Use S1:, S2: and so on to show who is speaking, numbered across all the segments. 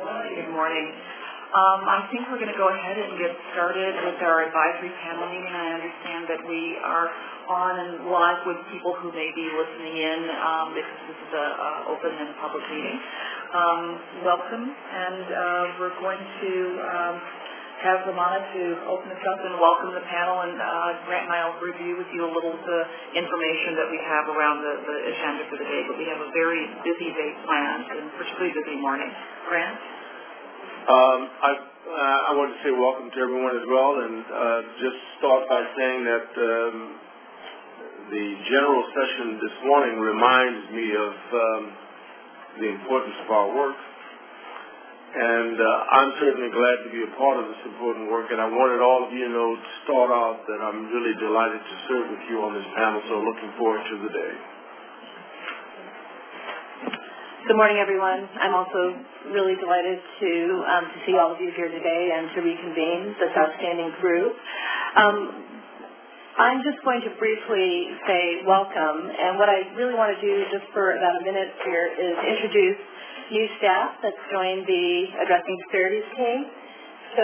S1: Good morning. I think we're going to go ahead and get started with our advisory panel meeting. I understand that we are on and live with people who may be listening in because this is an open and public meeting. Welcome, and we're going to have Romana to open us up and welcome the panel, and Grant and I will review with you a little of the information that we have around the agenda for the day, but we have a very busy day planned and particularly busy morning. Grant?
S2: I want to say welcome to everyone as well, and just start by saying that the general session this morning reminds me of the importance of our work. And I'm certainly glad to be a part of this important work, and I wanted all of you to know to start out that I'm really delighted to serve with you on this panel, so looking forward to the day.
S3: Good morning, everyone. I'm also really delighted to see all of you here today and to reconvene this outstanding group. I'm just going to briefly say welcome, and what I really want to do just for about a minute here is introduce new staff that's joined the Addressing Disparities team. So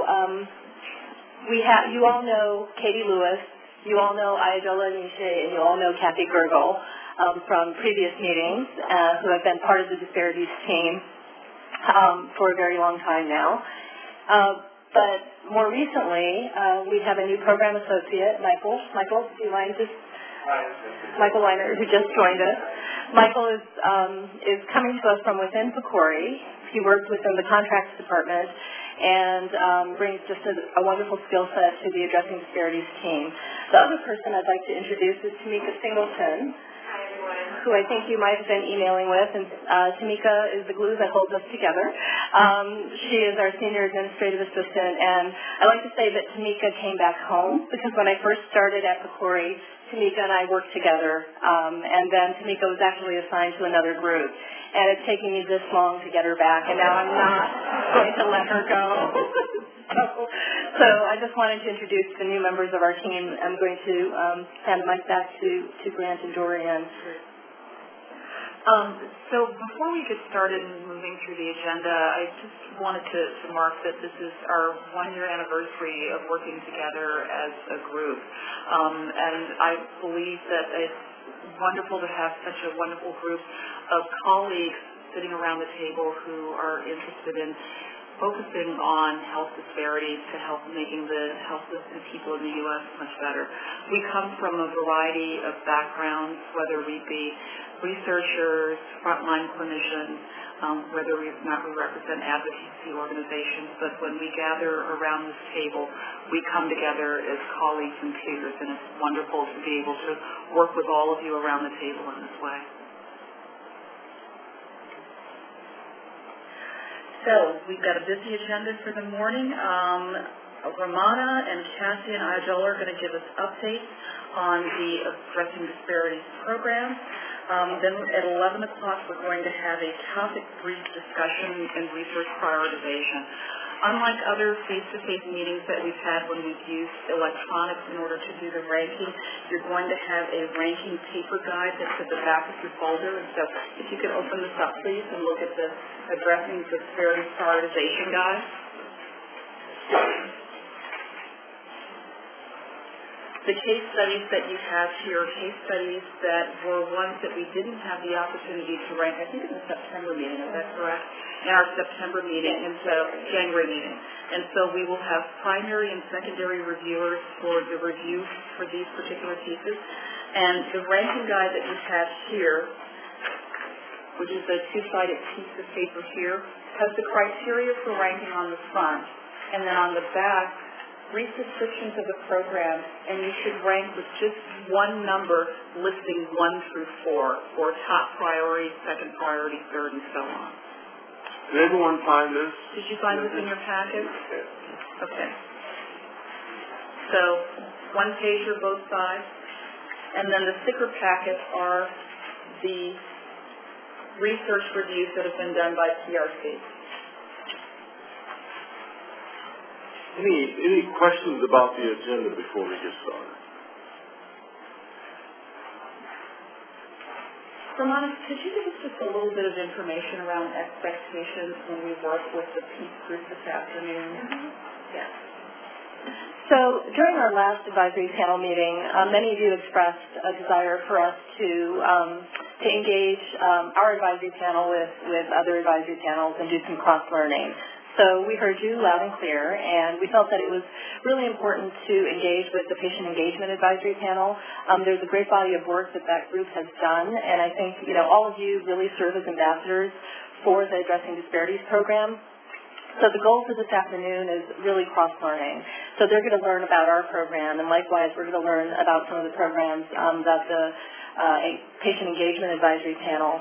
S3: you all know Katie Lewis, you all know Ayajola Nishe, and you all know Kathy Gergel from previous meetings who have been part of the Disparities team for a very long time now. But more recently, we have a new program associate, Michael. Michael, do you mind just... Michael Weiner, who just joined us. Michael is coming to us from within PCORI. He works within the contracts department and brings just a wonderful skill set to the Addressing Disparities team. The other person I'd like to introduce is Tamika Singleton, who I think you might have been emailing with, and Tamika is the glue that holds us together. She is our senior administrative assistant, and I like to say that Tamika came back home because when I first started at PCORI, Tamika and I worked together, and then Tamika was actually assigned to another group. And it's taken me this long to get her back, and now I'm not going to let her go. So I just wanted to introduce the new members of our team. I'm going to hand the mic back to Grant and Dorian.
S1: So before we get started in moving through the agenda, I just wanted to mark that this is our one-year anniversary of working together as a group. And I believe that it's wonderful to have such a wonderful group of colleagues sitting around the table who are interested in focusing on health disparities to help making the health of the people in the U.S. much better. We come from a variety of backgrounds, whether we be researchers, frontline clinicians, whether we represent advocacy organizations, but when we gather around this table, we come together as colleagues and peers, and it's wonderful to be able to work with all of you around the table in this way. So we've got a busy agenda for the morning. Romana and Kathy and Ayajola are going to give us updates on the Addressing Disparities program. Then at 11 o'clock, we're going to have a topic brief discussion and research prioritization. Unlike other face-to-face meetings that we've had when we've used electronics in order to do the ranking, you're going to have a ranking paper guide that's at the back of your folder. And so if you could open this up, please, and look at the Addressing Disparities Prioritization Guide. The case studies that you have here are case studies that were ones that we didn't have the opportunity to rank, I think in the September meeting, is that correct? In our September meeting, and so January meeting. And so we will have primary and secondary reviewers for the review for these particular pieces. And the ranking guide that you have here, which is a two-sided piece of paper here, has the criteria for ranking on the front. And then on the back, brief descriptions of the program, and you should rank with just one number listing 1 through 4, or top priority, second priority, third, and so on.
S2: Did everyone find this?
S1: Did you find this in your packet? Okay. So, one pager both sides, and then the sticker packet are the research reviews that have been done by PRC.
S2: Any questions about the agenda before we get started?
S1: Ramona, could you give us just a little bit of information around expectations when we work with the peace group this afternoon?
S3: Yes. So during our last advisory panel meeting, many of you expressed a desire for us to engage our advisory panel with other advisory panels and do some cross-learning. So we heard you loud and clear, and we felt that it was really important to engage with the Patient Engagement Advisory Panel. There's a great body of work that group has done, and I think all of you really serve as ambassadors for the Addressing Disparities program. So the goal for this afternoon is really cross-learning. So they're going to learn about our program, and likewise we're going to learn about some of the programs that the Patient Engagement Advisory Panel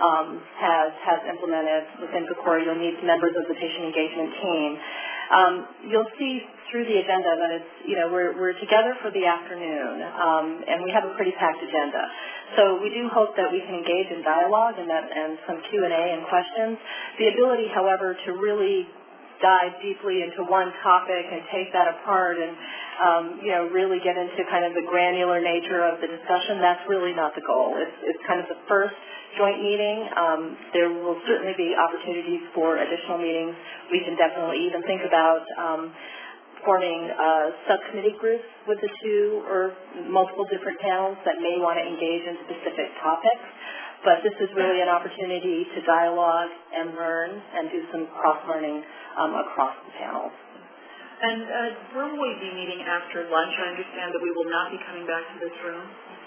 S3: has implemented within PCOR. You'll meet members of the patient engagement team. You'll see through the agenda that it's, we're together for the afternoon, and we have a pretty packed agenda. So we do hope that we can engage in dialogue and some Q&A and questions. The ability, however, to really dive deeply into one topic and take that apart and really get into kind of the granular nature of the discussion, that's really not the goal. It's kind of the first joint meeting. There will certainly be opportunities for additional meetings. We can definitely even think about forming subcommittee groups with the two or multiple different panels that may want to engage in specific topics. But this is really an opportunity to dialogue and learn and do some cross-learning across the panels.
S1: And where will we be meeting after lunch? I understand that we will not be coming back to this room.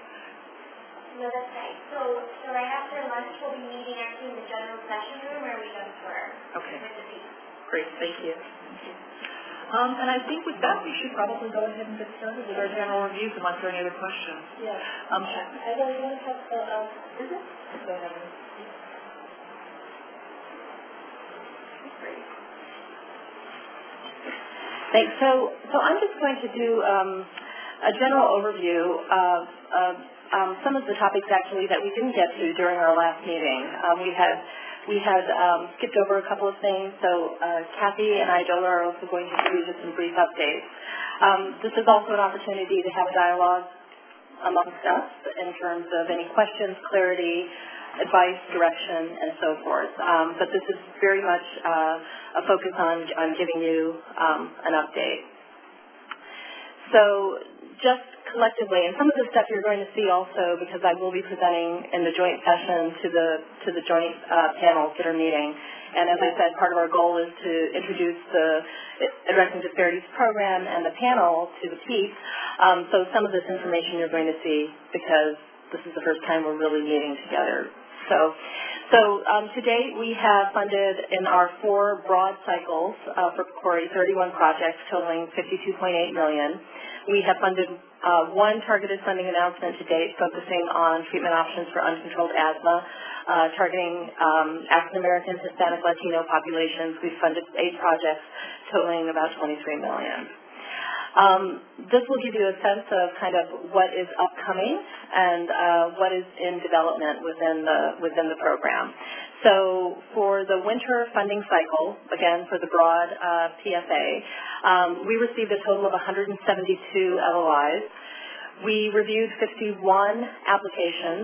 S4: No, that's right. So right after lunch, we'll be meeting actually in the general session room where we just were.
S1: Okay.
S4: With the team.
S1: Great, thank you. And I think with that, we should probably go ahead and get started with our general reviews unless there are any other questions.
S3: Yes. I really want to have is it?
S1: Go ahead.
S3: Great. Thanks. So I'm just going to do a general overview of some of the topics actually that we didn't get to during our last meeting. We had skipped over a couple of things, so Kathy and Idola are also going to give you just some brief updates. This is also an opportunity to have a dialogue amongst us in terms of any questions, clarity, advice, direction, and so forth. But this is very much a focus on giving you an update. So just collectively, and some of the stuff you're going to see also because I will be presenting in the joint session to the joint panels that are meeting. And as I said, part of our goal is to introduce the Addressing Disparities program and the panel to the PEEP. So some of this information you're going to see because this is the first time we're really meeting together. So to date, we have funded in our 4 broad cycles for PCOR 31 projects totaling $52.8 million. We have funded 1 targeted funding announcement to date focusing on treatment options for uncontrolled asthma, targeting African American, Hispanic, Latino populations. We've funded 8 projects totaling about $23 million. This will give you a sense of kind of what is upcoming and what is in development within the program. So for the winter funding cycle, again for the broad PFA, we received a total of 172 LOIs. We reviewed 51 applications,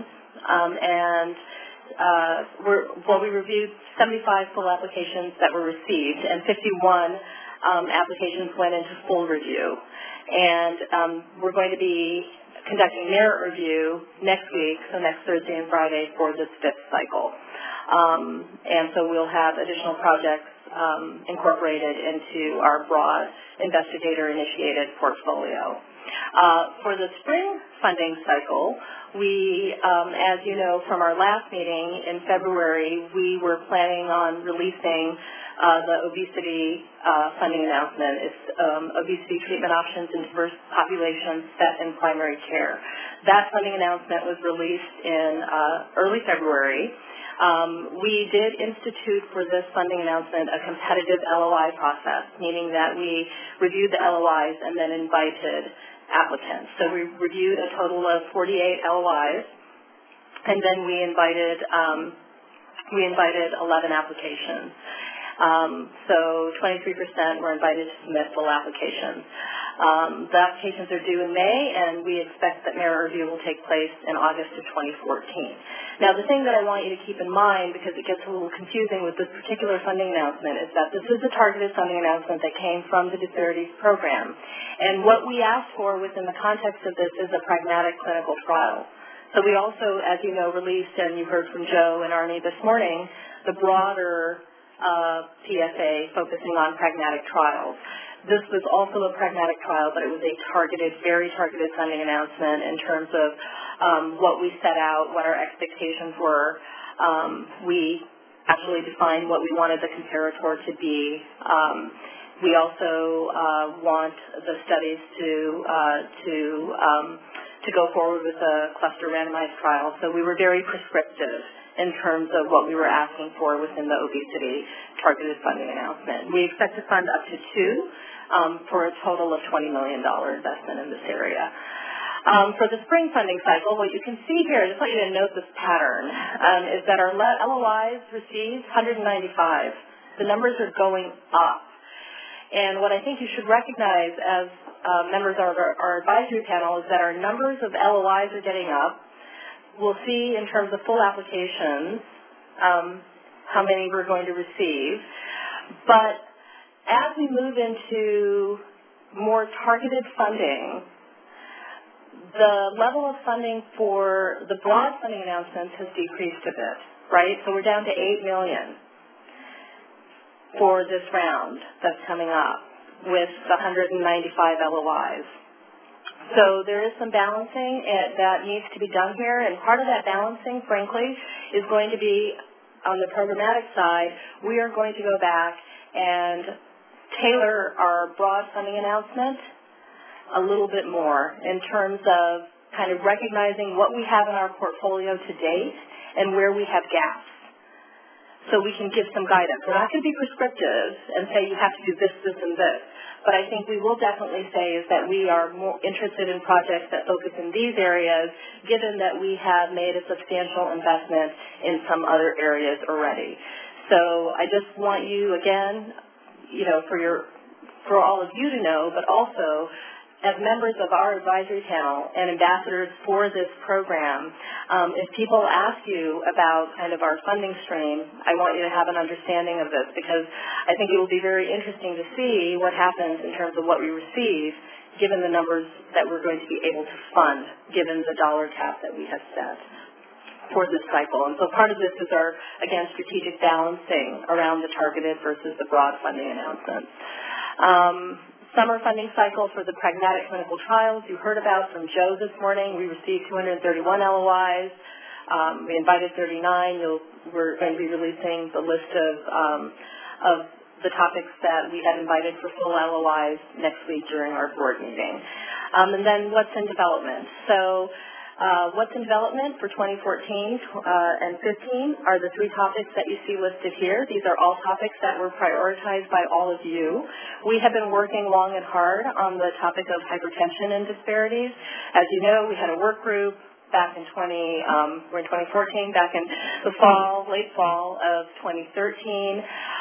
S3: we reviewed 75 full applications that were received, and 51 applications went into full review. And we're going to be conducting merit review next week, so next Thursday and Friday for this 5th cycle. And so we'll have additional projects incorporated into our broad investigator-initiated portfolio. For the spring funding cycle, we, as you know from our last meeting in February, we were planning on releasing the obesity funding announcement. It's obesity treatment options in diverse populations set in primary care. That funding announcement was released in early February. We did institute for this funding announcement a competitive LOI process, meaning that we reviewed the LOIs and then invited applicants. So we reviewed a total of 48 LOIs, and then we invited 11 applications. So 23% were invited to submit full applications. The applications are due in May, and we expect that merit review will take place in August of 2014. Now, the thing that I want you to keep in mind, because it gets a little confusing with this particular funding announcement, is that this is a targeted funding announcement that came from the Disparities Program. And what we asked for within the context of this is a pragmatic clinical trial. So we also, as you know, released, and you heard from Joe and Arnie this morning, the broader PSA focusing on pragmatic trials. This was also a pragmatic trial, but it was a targeted, very targeted funding announcement in terms of what we set out, what our expectations were. We actually defined what we wanted the comparator to be. We also want the studies to go forward with a cluster randomized trial. So we were very prescriptive in terms of what we were asking for within the obesity targeted funding announcement. We expect to fund up to 2 for a total of $20 million investment in this area. For the spring funding cycle, what you can see here, I just want you to note this pattern, is that our LOIs received 195. The numbers are going up. And what I think you should recognize as members of our advisory panel is that our numbers of LOIs are getting up. We'll see in terms of full applications how many we're going to receive. But as we move into more targeted funding, the level of funding for the broad funding announcements has decreased a bit, right? So we're down to $8 million for this round that's coming up with the 195 LOIs. So there is some balancing that needs to be done here, and part of that balancing, frankly, is going to be on the programmatic side. We are going to go back and tailor our broad funding announcement a little bit more in terms of kind of recognizing what we have in our portfolio to date and where we have gaps, so we can give some guidance. We're not going to be prescriptive and say you have to do this, this, and this. But I think we will definitely say is that we are more interested in projects that focus in these areas, given that we have made a substantial investment in some other areas already. So I just want you, again, for all of you to know, but also as members of our advisory panel and ambassadors for this program, if people ask you about kind of our funding stream, I want you to have an understanding of this, because I think it will be very interesting to see what happens in terms of what we receive, given the numbers that we're going to be able to fund, given the dollar cap that we have set for this cycle. And so part of this is our, again, strategic balancing around the targeted versus the broad funding announcements. Summer funding cycle for the pragmatic clinical trials you heard about from Joe this morning. We received 231 LOIs. We invited 39. We're going to be releasing the list of the topics that we had invited for full LOIs next week during our board meeting. And then what's in development. So what's in development for 2014 and 15 are the 3 topics that you see listed here. These are all topics that were prioritized by all of you. We have been working long and hard on the topic of hypertension and disparities. As you know, we had a work group back in 2014, back in the late fall of 2013.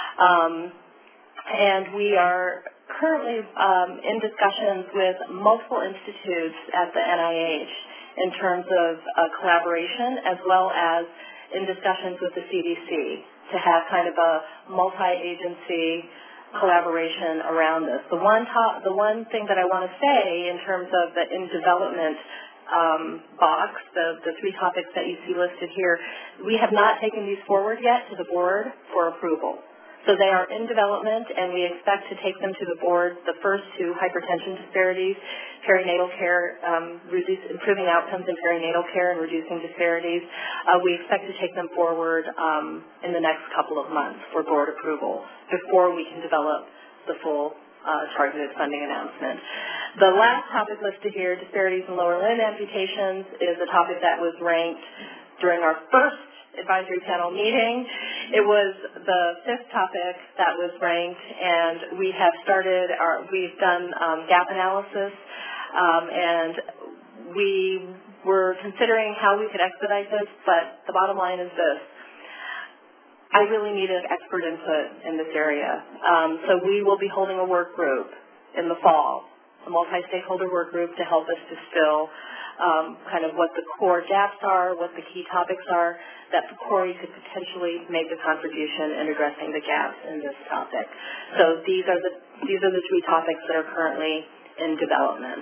S3: And we are currently in discussions with multiple institutes at the NIH in terms of collaboration, as well as in discussions with the CDC to have kind of a multi-agency collaboration around this. The one thing that I want to say in terms of the in development box, the 3 topics that you see listed here, we have not taken these forward yet to the board for approval. So they are in development, and we expect to take them to the board, the first 2, hypertension disparities, perinatal care, improving outcomes in perinatal care and reducing disparities. We expect to take them forward in the next couple of months for board approval before we can develop the full targeted funding announcement. The last topic listed here, disparities in lower limb amputations, is a topic that was ranked during our first advisory panel meeting. It was the 5th topic that was ranked, and we've done gap analysis, and we were considering how we could expedite this, but the bottom line is this. I really needed expert input in this area. So we will be holding a work group in the fall a multi-stakeholder work group to help us distill kind of what the core gaps are, what the key topics are, that PCORI could potentially make a contribution in addressing the gaps in this topic. So these are the 3 topics that are currently in development.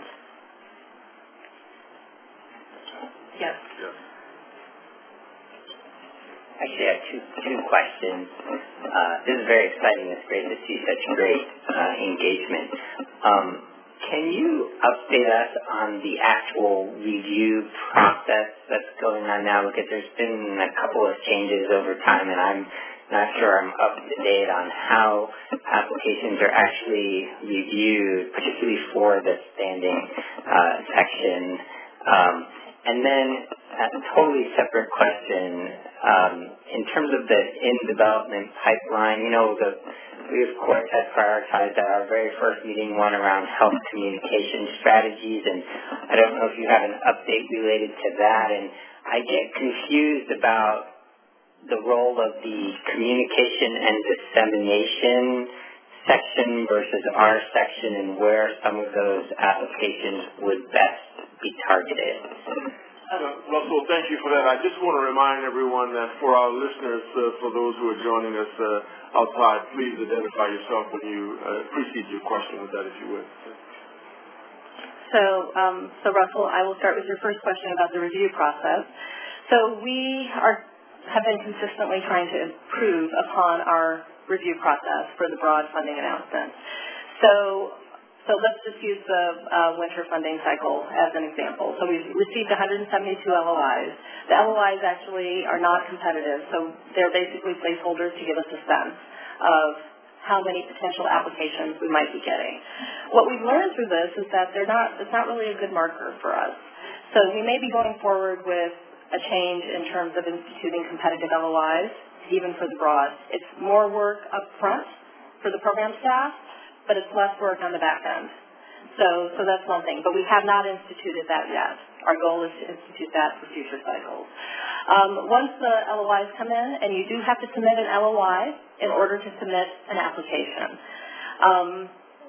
S3: Yes.
S5: Actually, I have two questions. This is very exciting. It's great to see such great engagement. Can you update us on the actual review process that's going on now? Because there's been a couple of changes over time, and I'm not sure I'm up to date on how applications are actually reviewed, particularly for the standing section. And then a totally separate question, in terms of the in-development pipeline, we of course had prioritized at our very first meeting one around health communication strategies, and I don't know if you have an update related to that, and I get confused about the role of the communication and dissemination section versus our section and where some of those applications would best be targeted.
S2: Russell, thank you for that. I just want to remind everyone that for our listeners, for those who are joining us outside, please identify yourself when you precede your question with that, if you would.
S3: So Russell, I will start with your first question about the review process. So we have been consistently trying to improve upon our review process for the broad funding announcement. So let's just use the winter funding cycle as an example. So we've received 172 LOIs. The LOIs actually are not competitive, so they're basically placeholders to give us a sense of how many potential applications we might be getting. What we've learned through this is that it's not really a good marker for us. So we may be going forward with a change in terms of instituting competitive LOIs, even for the broad. It's more work up front for the program staff, but it's less work on the back end. So that's one thing. But we have not instituted that yet. Our goal is to institute that for future cycles. Once the LOIs come in, and you do have to submit an LOI in order to submit an application.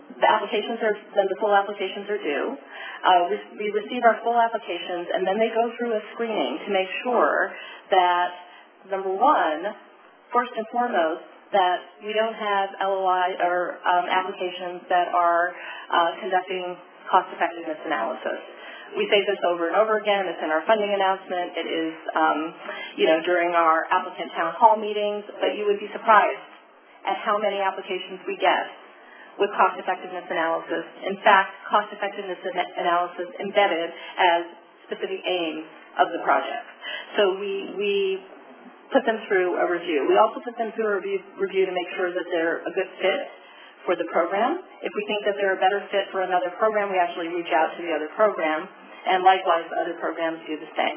S3: The full applications are due. We receive our full applications, and then they go through a screening to make sure that, number one, first and foremost, that we don't have LOI or applications that are conducting cost-effectiveness analysis. We say this over and over again. It's in our funding announcement. It is, during our applicant town hall meetings. But you would be surprised at how many applications we get with cost-effectiveness analysis. In fact, cost-effectiveness analysis embedded as specific aims of the project. So we put them through a review. We also put them through a review to make sure that they're a good fit for the program. If we think that they're a better fit for another program, we actually reach out to the other program, and likewise other programs do the same.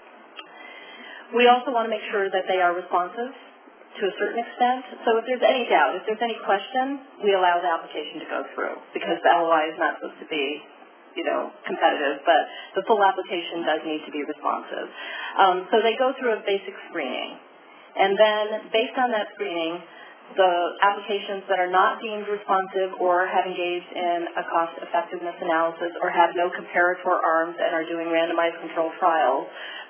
S3: We also want to make sure that they are responsive to a certain extent. So if there's any doubt, if there's any question, we allow the application to go through, because the LOI is not supposed to be competitive, but the full application does need to be responsive. So they go through a basic screening. And then, based on that screening, the applications that are not deemed responsive or have engaged in a cost-effectiveness analysis or have no comparator arms and are doing randomized controlled trials,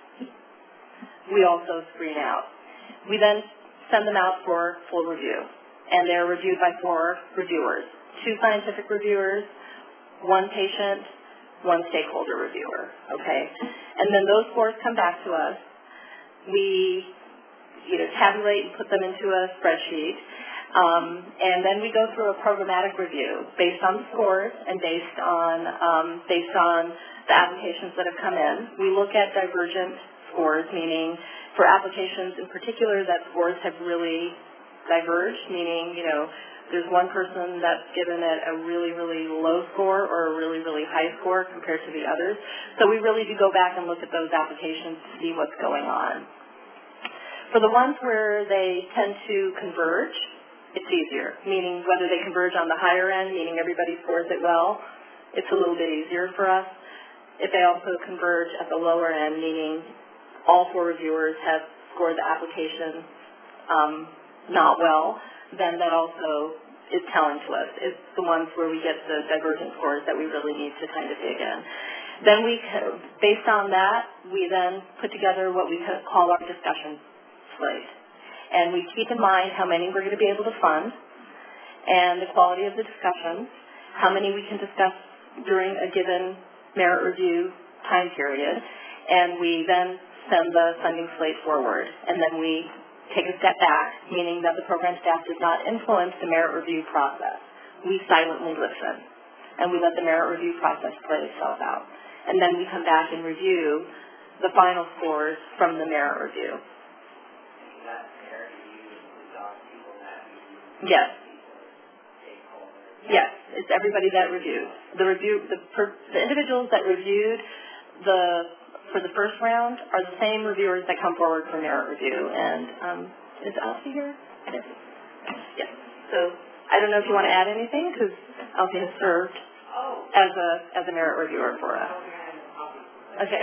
S3: we also screen out. We then send them out for full review, and they're reviewed by 4 reviewers, 2 scientific reviewers, 1 patient, 1 stakeholder reviewer, okay? And then those scores come back to us. We tabulate and put them into a spreadsheet, and then we go through a programmatic review based on the scores and based on the applications that have come in. We look at divergent scores, meaning for applications in particular that scores have really diverged, meaning, there's one person that's given it a really, really low score or a really, really high score compared to the others. So we really do go back and look at those applications to see what's going on. For the ones where they tend to converge, it's easier, meaning whether they converge on the higher end, meaning everybody scores it well, it's a little bit easier for us. If they also converge at the lower end, meaning all 4 reviewers have scored the application not well, then that also is telling to us. It's the ones where we get the divergent scores that we really need to kind of dig in. Then based on that, we then put together what we call our discussion slate. And we keep in mind how many we're going to be able to fund and the quality of the discussions, how many we can discuss during a given merit review time period, and we then send the funding slate forward. And then we take a step back, meaning that the program staff does not influence the merit review process. We silently listen, and we let the merit review process play itself out. And then we come back and review the final scores from the merit review. Yes. Yes, it's everybody that reviewed. The individuals that reviewed for the first round are the same reviewers that come forward for merit review. And is Alfie here? Yes. So I don't know if you want to add anything, because Alfie has served as a merit reviewer for us. Okay.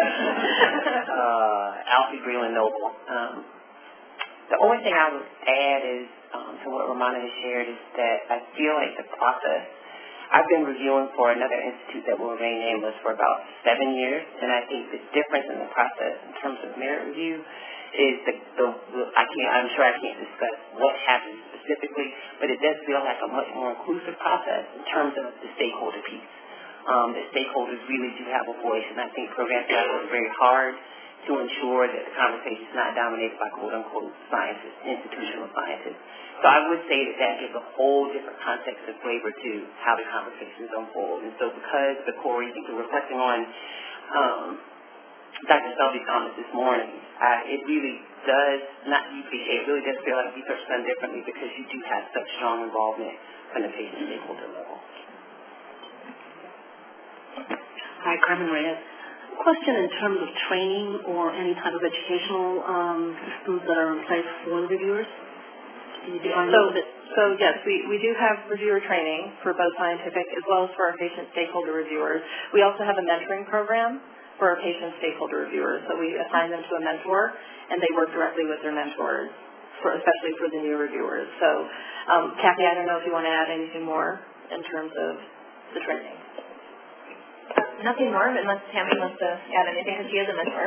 S6: Alfie Breland Noble. The only thing I would add is to what Romana has shared is that I feel like the process, I've been reviewing for another institute that will remain nameless for about 7 years, and I think the difference in the process in terms of merit review is I'm sure I can't discuss what happens specifically, but it does feel like a much more inclusive process in terms of the stakeholder piece. The stakeholders really do have a voice, and I think program staff work very hard to ensure that the conversation is not dominated by quote-unquote scientists, institutional scientists. So I would say that gives a whole different context and flavor to how the conversations unfold. And so because the core, you think we're reflecting on Dr. Selby's comments this morning, it really does, not you appreciate, it really does feel like research done differently because you do have such strong involvement from the patient stakeholder level.
S7: Hi, Carmen Reyes. Question in terms of training or any type of educational systems that are in place for the reviewers?
S3: So yes, we do have reviewer training for both scientific as well as for our patient stakeholder reviewers. We also have a mentoring program for our patient stakeholder reviewers. So we assign them to a mentor, and they work directly with their mentors, especially for the new reviewers. So, Kathy, I don't know if you want to add anything more in terms of the training.
S8: Nothing more, unless Tammy wants to add anything, because she is a mentor.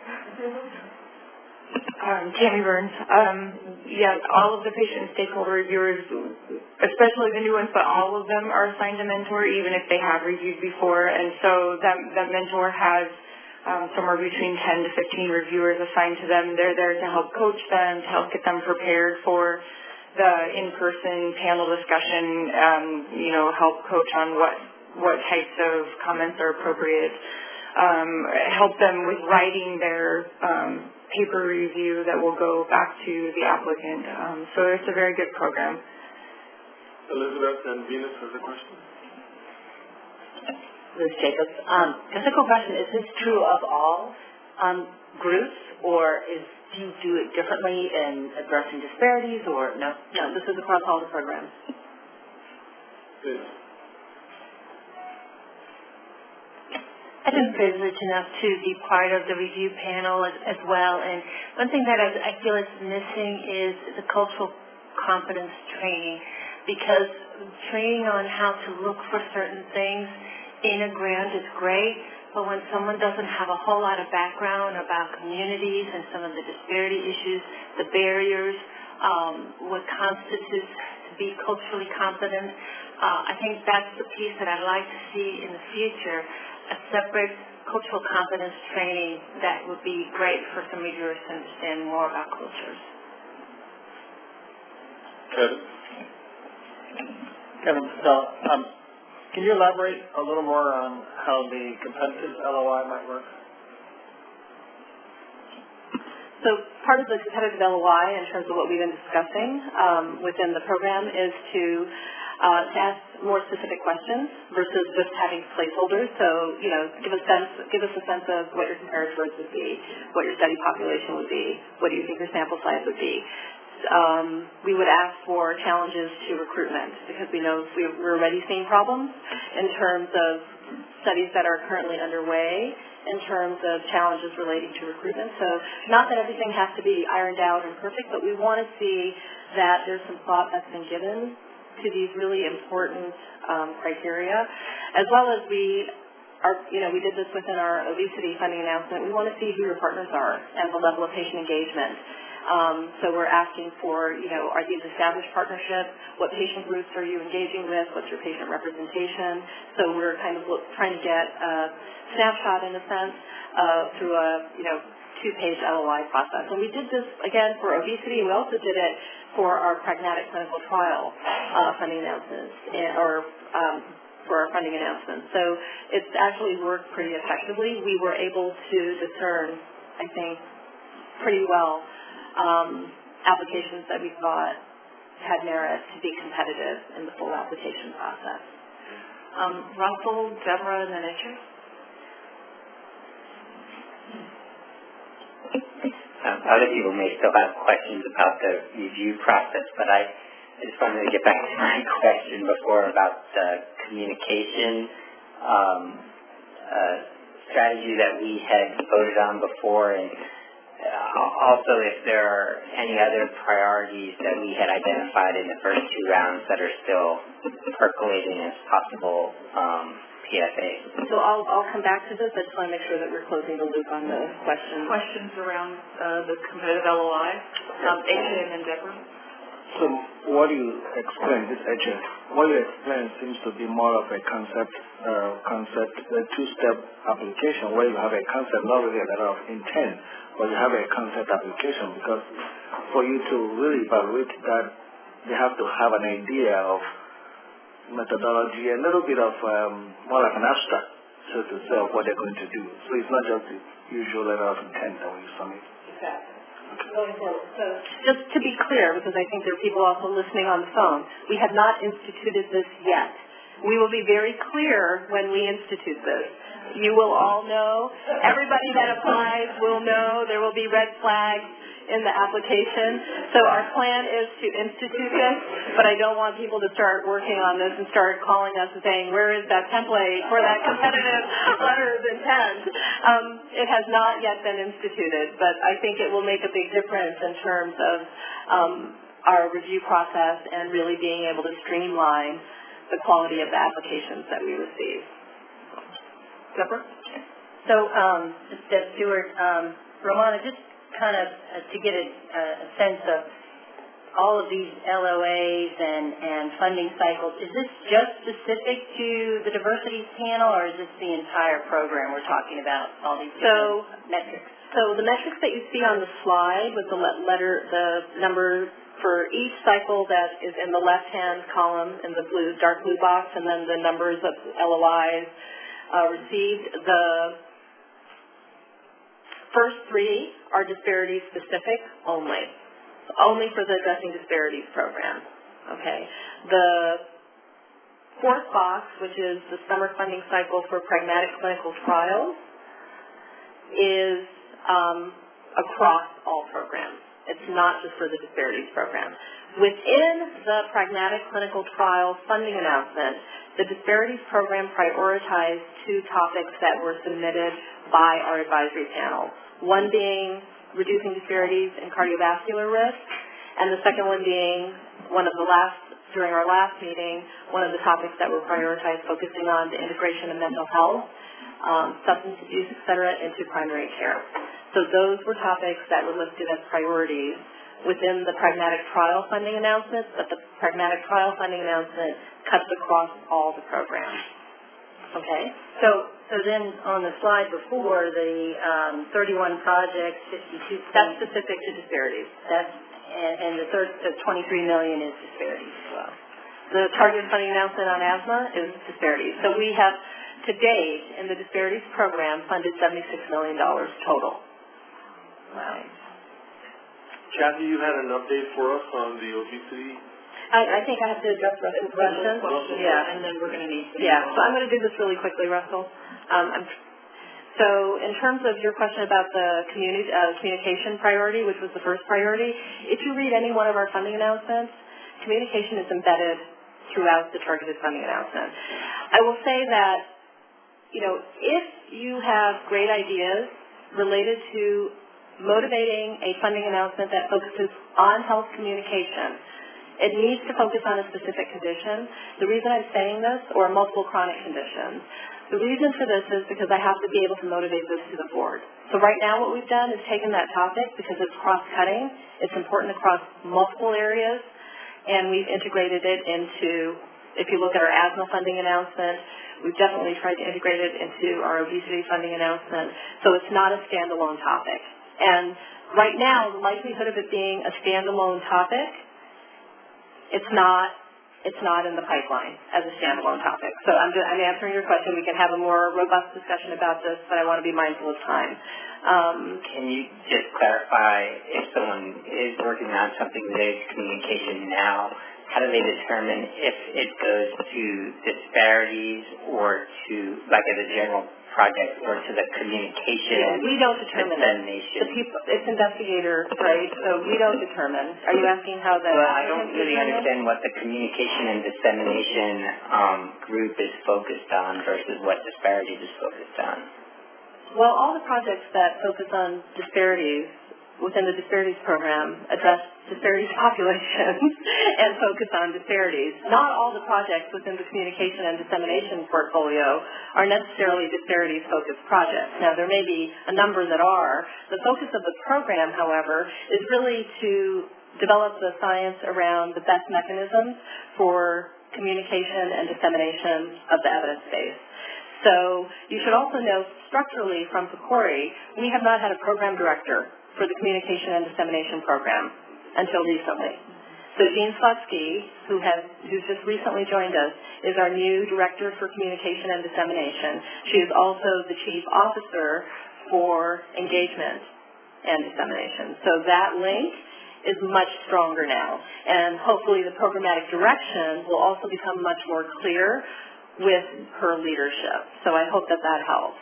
S9: Tammy Burns. All of the patient stakeholder reviewers, especially the new ones, but all of them are assigned a mentor, even if they have reviewed before. And so that mentor has somewhere between 10 to 15 reviewers assigned to them. They're there to help coach them, to help get them prepared for the in-person panel discussion, help coach on what types of comments are appropriate, help them with writing their paper review that will go back to the applicant. So it's a very good program.
S2: Elizabeth and Venus has a question.
S7: Liz Jacobs. Just a quick question. Is this true of all groups, or do you do it differently in addressing disparities, or no?
S3: No, this is across all the programs.
S2: Good.
S8: I've been privileged enough to be part of the review panel as well, and one thing that I feel is missing is the cultural competence training, because training on how to look for certain things in a grant is great, but when someone doesn't have a whole lot of background about communities and some of the disparity issues, the barriers, what constitutes to be culturally competent, I think that's the piece that I'd like to see in the future, a separate cultural competence training that would be great for some reviewers to understand more about cultures.
S10: Kevin, can you elaborate a little more on how the competitive LOI might work?
S3: So part of the competitive LOI in terms of what we've been discussing within the program is to ask more specific questions versus just having placeholders. So, give us a sense of what your comparators would be, what your study population would be, what do you think your sample size would be. We would ask for challenges to recruitment because we know we're already seeing problems in terms of studies that are currently underway, in terms of challenges relating to recruitment. So not that everything has to be ironed out and perfect, but we want to see that there's some thought that's been given to these really important criteria, as well as we did this within our obesity funding announcement. We want to see who your partners are and the level of patient engagement. So we're asking for, are these established partnerships? What patient groups are you engaging with? What's your patient representation? So we're kind of trying to get a snapshot, in a sense, through a, 2-page LOI process. And we did this, again, for obesity. We also did it for our pragmatic clinical trial funding announcements, for our funding announcements. So it's actually worked pretty effectively. We were able to discern, I think, pretty well applications that we thought had merit to be competitive in the full application process.
S1: Russell, Deborah, and then Richard.
S5: Other people may still have questions about the review process, but I just wanted to get back to my question before about the communication strategy that we had voted on before, and also if there are any other priorities that we had identified in the first 2 rounds that are still percolating as possible PFA.
S3: So I'll come back to this. I just want to make sure that we're closing the loop on the questions.
S1: Questions around the competitive LOI. AJ and then Deborah.
S10: So what you explained, this agent, what you explained seems to be more of a concept, a 2-step application where you have a concept, not really a letter of intent, but you have a concept application, because for you to really evaluate that, you have to have an idea of methodology, a little bit of more like an abstract, so to say, of what they're going to do. So it's not just the usual letter of intent that we submit.
S3: Exactly. Going forward. So just to be clear, because I think there are people also listening on the phone, we have not instituted this yet. We will be very clear when we institute this. You will all know, everybody that applies will know there will be red flags in the application. So our plan is to institute this, but I don't want people to start working on this and start calling us and saying, where is that template for that competitive letter of intent? It has not yet been instituted, but I think it will make a big difference in terms of our review process and really being able to streamline the quality of the applications that we receive.
S1: Deborah?
S7: So, Deb Stewart, Romana, just kind of to get a sense of all of these LOAs and funding cycles, is this just specific to the diversity panel, or is this the entire program we're talking about, all these metrics?
S3: So the metrics that you see on the slide with the number for each cycle that is in the left-hand column in the dark blue box, and then the numbers of LOIs received, the first 3 are disparity specific only for the Addressing Disparities program. Okay. The 4th box, which is the summer funding cycle for pragmatic clinical trials, is across all programs. It's not just for the disparities program. Within the pragmatic clinical trial funding announcement, the disparities program prioritized 2 topics that were submitted by our advisory panel. One being reducing disparities in cardiovascular risk, and the second one being during our last meeting, one of the topics that were prioritized focusing on the integration of mental health, substance abuse, et cetera, into primary care. So those were topics that were listed as priorities within the pragmatic trial funding announcement, but the pragmatic trial funding announcement cuts across all the programs. Okay?
S7: So then on the slide before, the 31 projects, 52...
S3: That's specific to disparities.
S7: And the 23 million is disparities as well.
S3: The targeted funding announcement on asthma is disparities. So we have, to date, in the disparities program, funded $76 million total.
S7: Wow.
S2: Kathy, you had an update for us on the obesity?
S3: I think I have to address Russell's question.
S1: Yeah, and then we're going to need to...
S3: Yeah, so I'm going to do this really quickly, Russell. So in terms of your question about the communication priority, which was the first priority, if you read any one of our funding announcements, communication is embedded throughout the targeted funding announcement. I will say that, if you have great ideas related to motivating a funding announcement that focuses on health communication, It needs to focus on a specific condition. The reason I'm saying this, or multiple chronic conditions, the reason for this is because I have to be able to motivate this to the board. So right now what we've done is taken that topic because it's cross-cutting, it's important across multiple areas, and we've integrated it into, if you look at our asthma funding announcement, we've definitely tried to integrate it into our obesity funding announcement. So it's not a standalone topic. And right now, the likelihood of it being a standalone topic, it's not in the pipeline as a standalone topic. So I'm answering your question. We can have a more robust discussion about this, but I want to be mindful of time.
S5: Can you just clarify if someone is working on something related to communication now, how do they determine if it goes to disparities or to, like as a general project, or to the communication?
S3: We don't determine
S5: dissemination.
S3: It's investigators, right? So we don't determine. Are you asking how the...
S5: Well, I don't really understand what the communication and dissemination group is focused on versus what disparities is focused on.
S3: Well, all the projects that focus on disparities within the disparities program address disparities populations and focus on disparities. Not all the projects within the communication and dissemination portfolio are necessarily disparities-focused projects. Now, there may be a number that are. The focus of the program, however, is really to develop the science around the best mechanisms for communication and dissemination of the evidence base. So you should also know structurally from PCORI, we have not had a program director for the communication and dissemination program until recently. So Jean Slutsky, who's just recently joined us, is our new Director for Communication and Dissemination. She is also the Chief Officer for Engagement and Dissemination. So that link is much stronger now. And hopefully the programmatic direction will also become much more clear with her leadership. So I hope that helps.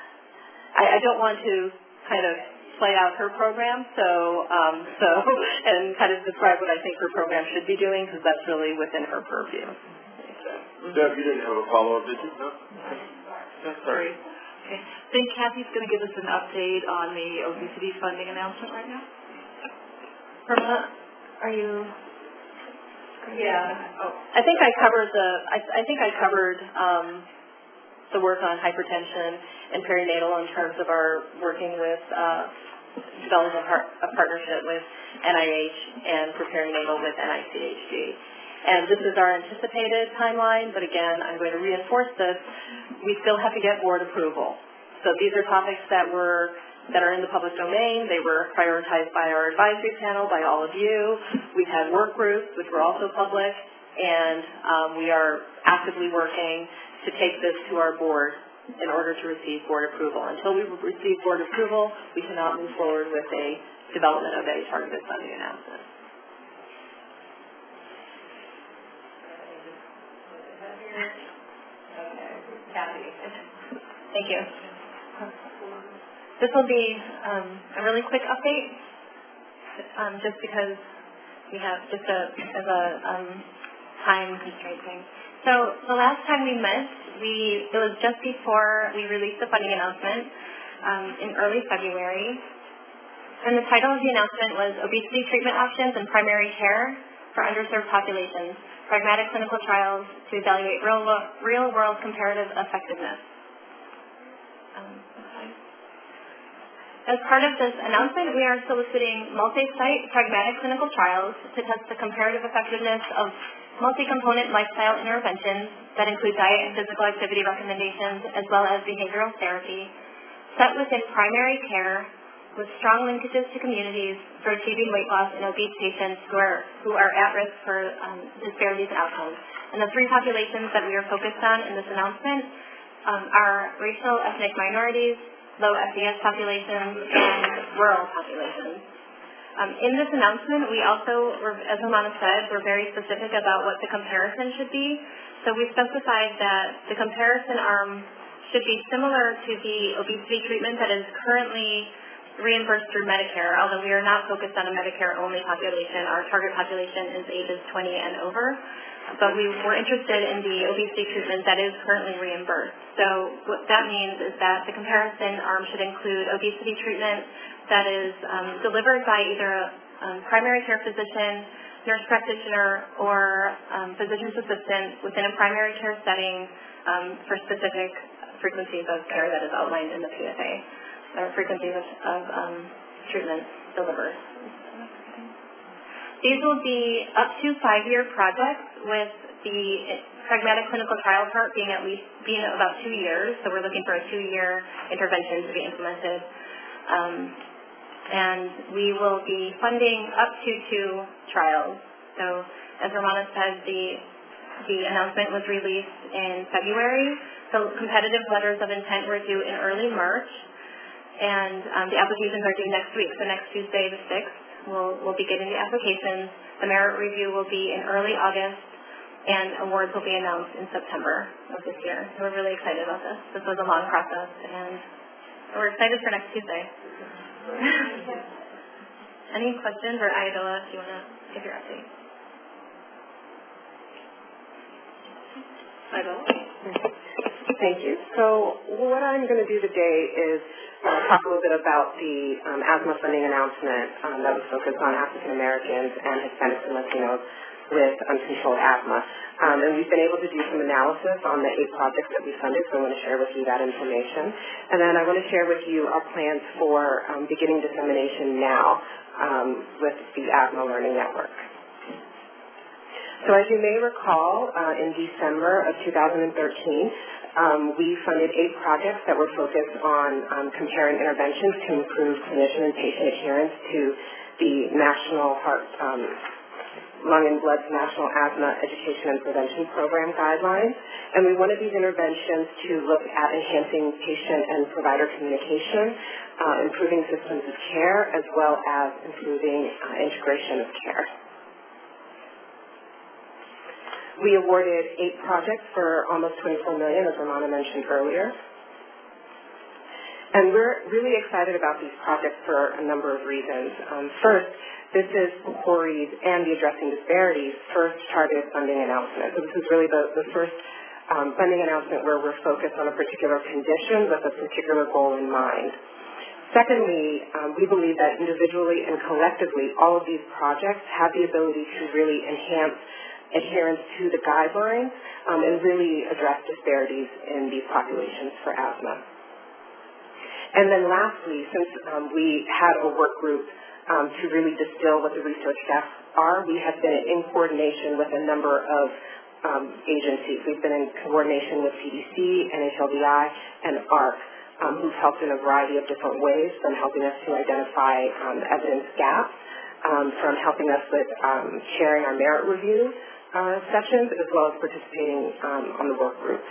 S3: I don't want to kind of play out her program, and kind of describe what I think her program should be doing, because that's really within her purview.
S2: Deb, you didn't have a follow-up, did you? No?
S1: Sorry. Okay. I think Kathy's going to give us an update on the obesity funding announcement right now.
S8: Irma, are you?
S3: Yeah. Oh. I think I covered the work on hypertension and perinatal in terms of our working with developing a partnership with NIH and for perinatal with NICHD. And this is our anticipated timeline, but again, I'm going to reinforce this. We still have to get board approval. So these are topics that are in the public domain. They were prioritized by our advisory panel, by all of you. We've had work groups, which were also public, and we are actively working to take this to our board in order to receive board approval. Until we receive board approval, we cannot move forward with a development of a targeted funding announcement. Kathy.
S8: Thank you. This will be a really quick update, just because we have just as a time constraint thing. So the last time we met, it was just before we released the funding announcement in early February. And the title of the announcement was Obesity Treatment Options in Primary Care for Underserved Populations, Pragmatic Clinical Trials to Evaluate Real-World Comparative Effectiveness. As part of this announcement, we are soliciting multi-site pragmatic clinical trials to test the comparative effectiveness of multi-component lifestyle interventions that include diet and physical activity recommendations as well as behavioral therapy, set within primary care with strong linkages to communities for achieving weight loss in obese patients who are at risk for disparities in outcomes. And the three populations that we are focused on in this announcement are racial ethnic minorities, low SES populations, and rural populations. In this announcement, we also, as Romana said, we're very specific about what the comparison should be. So we specified that the comparison arm should be similar to the obesity treatment that is currently reimbursed through Medicare, although we are not focused on a Medicare-only population. Our target population is ages 20 and over. But we were interested in the obesity treatment that is currently reimbursed. So what that means is that the comparison arm should include obesity treatment that is delivered by either a primary care physician
S11: nurse practitioner, or physician's assistant within a primary care setting for specific frequencies of care that is outlined in the PSA, or frequencies of treatment delivered. These will be up to 5-year projects, with the pragmatic clinical trial part being about 2 years. So we're looking for a 2-year intervention to be implemented. And we will be funding up to 2 trials. So as Romana said, the announcement was released in February. So competitive letters of intent were due in early March. And the applications are due next week. So next Tuesday, the 6th, we'll be getting the applications. The merit review will be in early August, and awards will be announced in September of this year. So we're really excited about this. This was a long process, and we're excited for next Tuesday. Any questions, or Ayodhya, if you want to give your update? Ayodhya?
S6: Thank you. So what I'm going to do today is talk a little bit about the asthma funding announcement that was focused on African Americans and Hispanics and Latinos with uncontrolled asthma. And we've been able to do some analysis on the 8 projects that we funded, so I want to share with you that information. And then I want to share with you our plans for beginning dissemination now with the Asthma Learning Network. So as you may recall, in December of 2013, we funded 8 projects that were focused on comparing interventions to improve clinician and patient adherence to the National Lung and Blood National Asthma Education and Prevention Program guidelines. And we wanted these interventions to look at enhancing patient and provider communication, improving systems of care, as well as improving integration of care. We awarded 8 projects for almost $24 million, as Romana mentioned earlier. And we're really excited about these projects for a number of reasons. First, this is PCORI's and the Addressing Disparities first targeted funding announcement. So this is really the first funding announcement where we're focused on a particular condition with a particular goal in mind. Secondly, we believe that individually and collectively, all of these projects have the ability to really enhance adherence to the guidelines and really address disparities in these populations for asthma. And then lastly, since we had a work group to really distill what the research gaps are, we have been in coordination with a number of agencies. We've been in coordination with CDC, NHLBI, and AHRQ, who've helped in a variety of different ways, from helping us to identify evidence gaps, from helping us with sharing our merit review sessions, as well as participating on the work groups.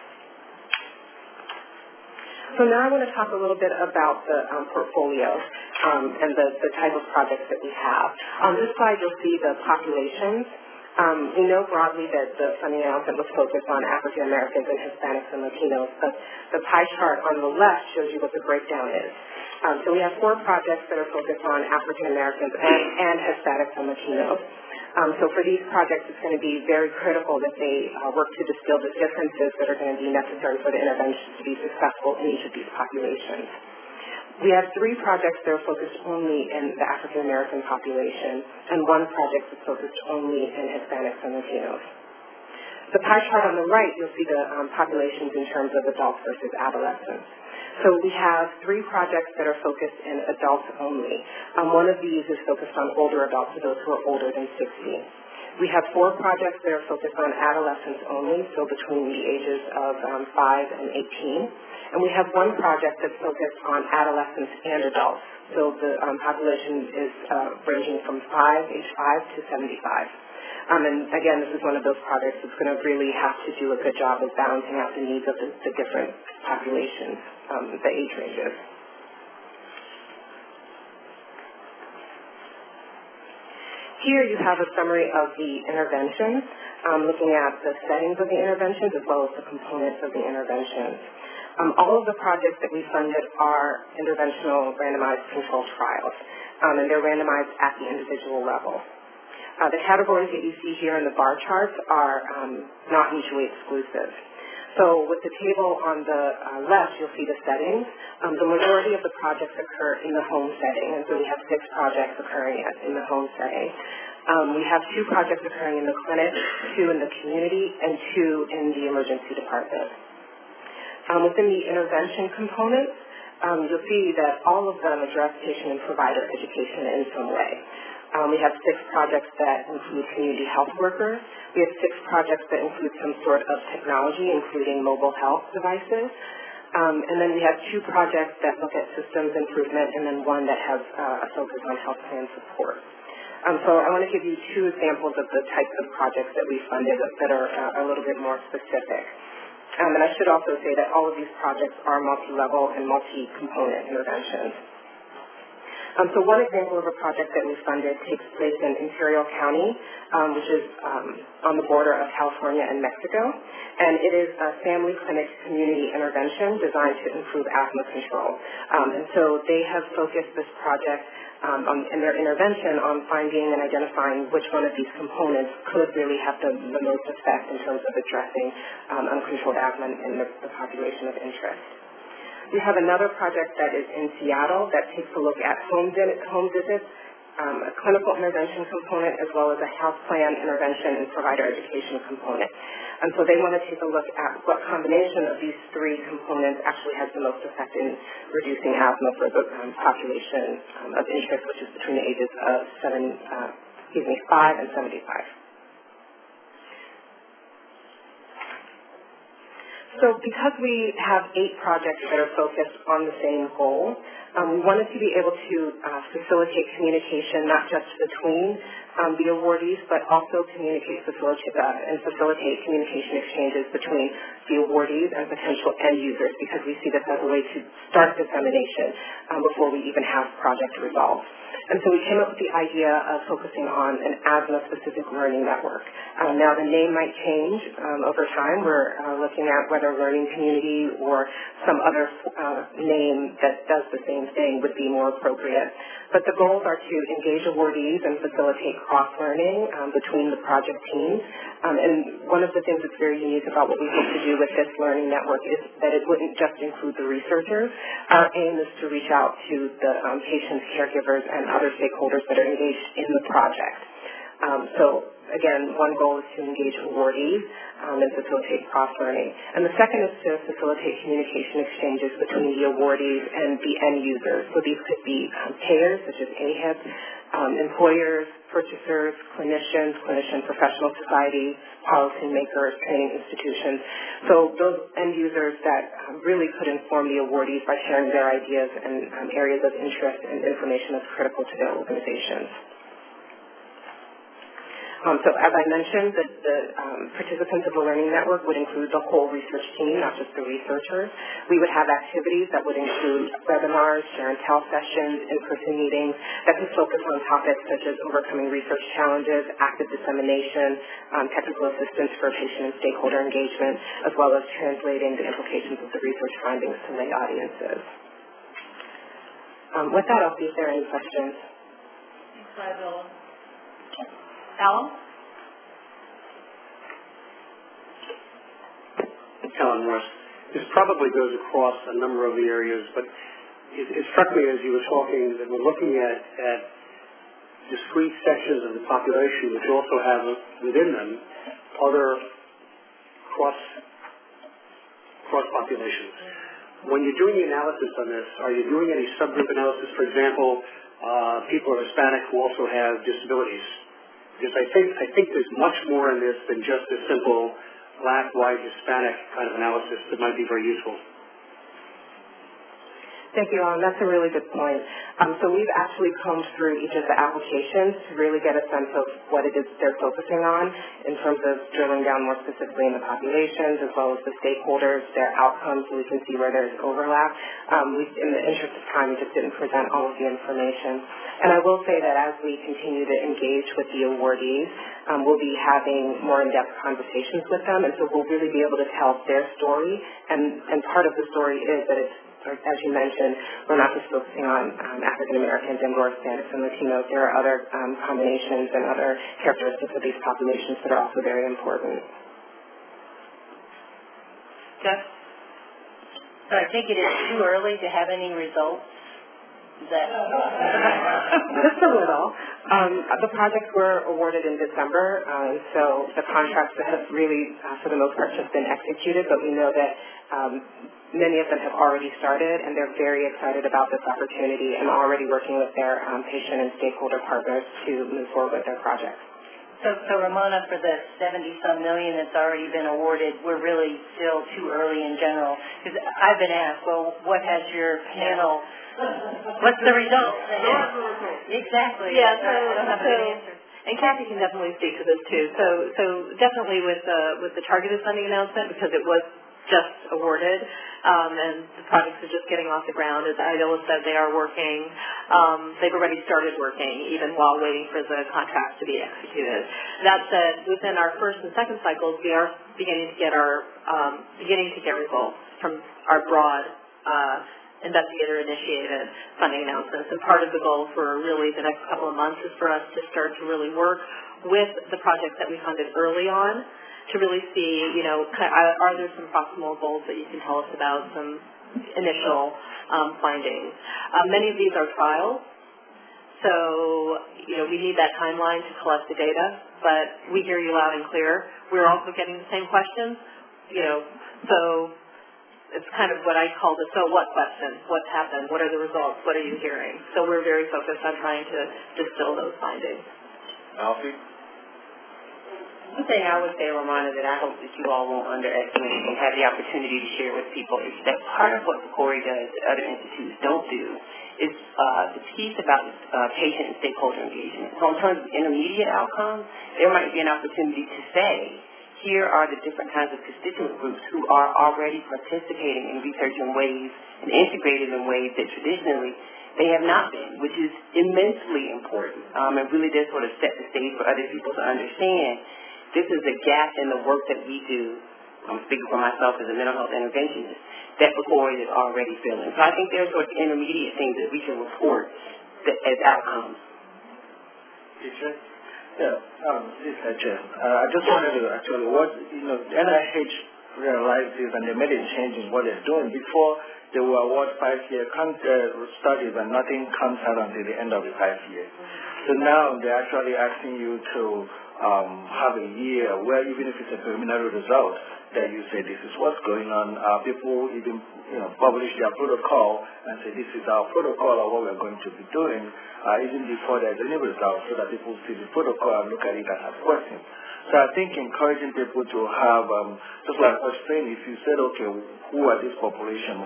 S6: So now I want to talk a little bit about the portfolio and the type of projects that we have. On this slide, you'll see the populations. We know broadly that the funding announcement was focused on African Americans and Hispanics and Latinos, but the pie chart on the left shows you what the breakdown is. So we have 4 projects that are focused on African Americans and Hispanics and Latinos. So for these projects, it's going to be very critical that they work to distill the differences that are going to be necessary for the intervention to be successful in each of these populations. We have 3 projects that are focused only in the African American population, and 1 project that's focused only in Hispanics and Latinos. The pie chart on the right, you'll see the populations in terms of adults versus adolescents. So we have 3 projects that are focused in adults only. One of these is focused on older adults, so those who are older than 60. We have 4 projects that are focused on adolescents only, so between the ages of 5 and 18. And we have 1 project that's focused on adolescents and adults. So the population is ranging from age 5 to 75. And again, this is one of those projects that's going to really have to do a good job of balancing out the needs of the different populations, the age ranges. Here you have a summary of the interventions, looking at the settings of the interventions as well as the components of the interventions. All of the projects that we funded are interventional randomized controlled trials, and they're randomized at the individual level. The categories that you see here in the bar charts are not mutually exclusive. So with the table on the left, you'll see the settings. The majority of the projects occur in the home setting, and so we have 6 projects occurring in the home setting. We have 2 projects occurring in the clinic, 2 in the community, and 2 in the emergency department. Within the intervention component, you'll see that all of them address patient and provider education in some way. We have 6 projects that include community health workers. We have 6 projects that include some sort of technology, including mobile health devices. And then we have 2 projects that look at systems improvement, and then 1 that has a focus on health plan support. So I want to give you 2 examples of the types of projects that we funded that are a little bit more specific. And I should also say that all of these projects are multi-level and multi-component interventions. So one example of a project that we funded takes place in Imperial County, which is on the border of California and Mexico. And it is a family clinic community intervention designed to improve asthma control. And so they have focused this project in their intervention on finding and identifying which one of these components could really have the most effect in terms of addressing uncontrolled asthma in the population of interest. We have another project that is in Seattle that takes a look at home visits, a clinical intervention component, as well as a health plan intervention and provider education component. And so they want to take a look at what combination of these 3 components actually has the most effect in reducing asthma for the population of interest, which is between the ages of 5 and 75. So because we have 8 projects that are focused on the same goal, we wanted to be able to facilitate communication not just between the awardees, but also facilitate communication exchanges between the awardees and potential end users, because we see this as a way to start dissemination before we even have project results. And so we came up with the idea of focusing on an asthma-specific learning network. Now the name might change over time. We're looking at whether learning community or some other name that does the same thing would be more appropriate. But the goals are to engage awardees and facilitate cross-learning between the project teams. And one of the things that's very unique about what we hope to do with this learning network is that it wouldn't just include the researchers. Our aim is to reach out to the patients, caregivers, and other stakeholders that are engaged in the project. So again, one goal is to engage awardees and facilitate cross-learning. And the second is to facilitate communication exchanges between the awardees and the end users. So these could be payers, such as AHIP, employers, purchasers, clinician professional society, policymakers, training institutions. So those end users that really could inform the awardees by sharing their ideas and areas of interest and information that's critical to their organizations. So as I mentioned, the participants of the Learning Network would include the whole research team, not just the researchers. We would have activities that would include webinars, share and tell sessions, in-person meetings that could focus on topics such as overcoming research challenges, active dissemination, technical assistance for patient and stakeholder engagement, as well as translating the implications of the research findings to lay audiences. With that, I'll see if there are any questions.
S1: Thanks, Isola. Alan?
S12: Alan Morris. This probably goes across a number of the areas, but it struck me as you were talking that we're looking at discrete sections of the population which also have within them other cross-populations. When you're doing the analysis on this, are you doing any subgroup analysis? For example, people who are Hispanic who also have disabilities. Because I think there's much more in this than just a simple black, white, Hispanic kind of analysis that might be very useful.
S6: Thank you, Alan. That's a really good point. So we've actually combed through each of the applications to really get a sense of what it is they're focusing on in terms of drilling down more specifically in the populations as well as the stakeholders, their outcomes, so we can see where there's overlap. In the interest of time, we just didn't present all of the information. And I will say that as we continue to engage with the awardees, we'll be having more in-depth conversations with them, and so we'll really be able to tell their story. And part of the story is that it's, as you mentioned, we're not just focusing on African Americans and/or Hispanics and Latinos. There are other combinations and other characteristics of these populations that are also very important.
S7: Jeff? So I think it is too early to have any results
S3: Is that...
S6: Just a little. The projects were awarded in December, so the contracts have really, for the most part, just been executed, but we know that many of them have already started, and they're very excited about this opportunity and already working with their patient and stakeholder partners to move forward with their projects.
S7: So Ramona, for the 70-some million that's already been awarded, we're really still too early in general. Because I've been asked, well, what has your panel, what's the result? Exactly.
S3: Yeah, and Kathy can definitely speak to this too. So definitely with the targeted funding announcement, because it was just awarded, and the projects are just getting off the ground. As Idola said, they are working. They've already started working, even while waiting for the contracts to be executed. That said, within our first and second cycles, we are beginning to get results from our broad investigator-initiated funding announcements. And part of the goal for really the next couple of months is for us to start to really work with the projects that we funded early on to really see, are there some proximal goals that you can tell us about, some initial findings. Many of these are trials, so, we need that timeline to collect the data, but we hear you loud and clear. We're also getting the same questions, so it's kind of what I call the so what question. What's happened? What are the results? What are you hearing? So we're very focused on trying to distill those findings.
S2: Alfie?
S6: One thing I would say, Ramona, that I hope that you all won't underestimate and have the opportunity to share with people is that part of what PCORI does that other institutes don't do is the piece about patient and stakeholder engagement. So in terms of intermediate outcomes, there might be an opportunity to say, here are the different kinds of constituent groups who are already participating in research in ways and integrated in ways that traditionally they have not been, which is immensely important and really does sort of set the stage for other people to understand this is a gap in the work that we do. I'm speaking for myself as a mental health interventionist, that PCORI is already filling. So I think there's sort of intermediate things that we can report as outcomes.
S2: Teacher?
S10: Yeah, this is Jeff. I just wanted to actually, NIH realizes and they made a change in what they're doing. Before, they will award 5-year studies and nothing comes out until the end of the 5 years. So now they're actually asking you to have a year where even if it's a preliminary result, that you say this is what's going on. People even publish their protocol and say this is our protocol or what we're going to be doing even before there's any result, so that people see the protocol and look at it and have questions. So I think encouraging people to have, just like I was saying, if you said, okay, who are this population?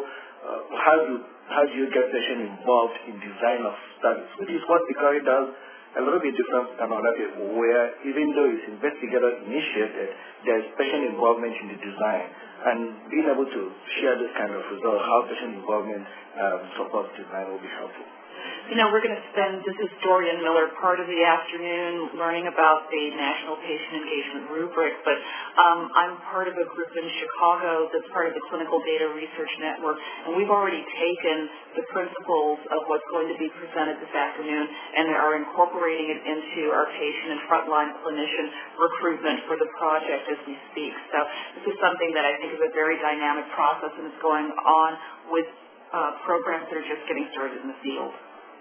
S10: How do you get patients involved in design of studies? Which is what PCORI does a little bit different than other people, where even though it's investigator-initiated, there's patient involvement in the design. And being able to share this kind of result, how patient involvement supports design will be helpful.
S1: We're going to spend, this is Dorian Miller, part of the afternoon learning about the National Patient Engagement Rubric, but I'm part of a group in Chicago that's part of the Clinical Data Research Network, and we've already taken the principles of what's going to be presented this afternoon and are incorporating it into our patient and frontline clinician recruitment for the project as we speak. So this is something that I think is a very dynamic process, and it's going on with programs that are just getting started in the field.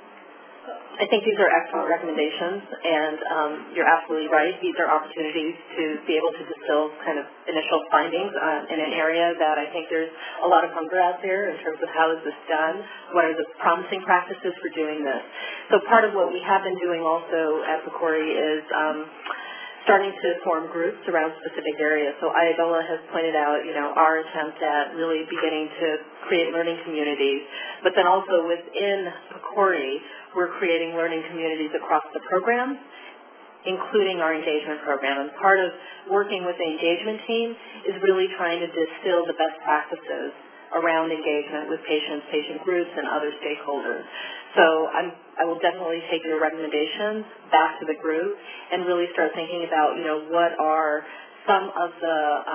S3: I think these are excellent recommendations, and you're absolutely right. These are opportunities to be able to distill kind of initial findings in an area that I think there's a lot of hunger out there in terms of how is this done, what are the promising practices for doing this. So part of what we have been doing also at PCORI is starting to form groups around specific areas. So Idola has pointed out, our attempt at really beginning to create learning communities, but then also within PCORI, we're creating learning communities across the program, including our engagement program. And part of working with the engagement team is really trying to distill the best practices around engagement with patients, patient groups, and other stakeholders. So I will definitely take your recommendations back to the group and really start thinking about, what are some of the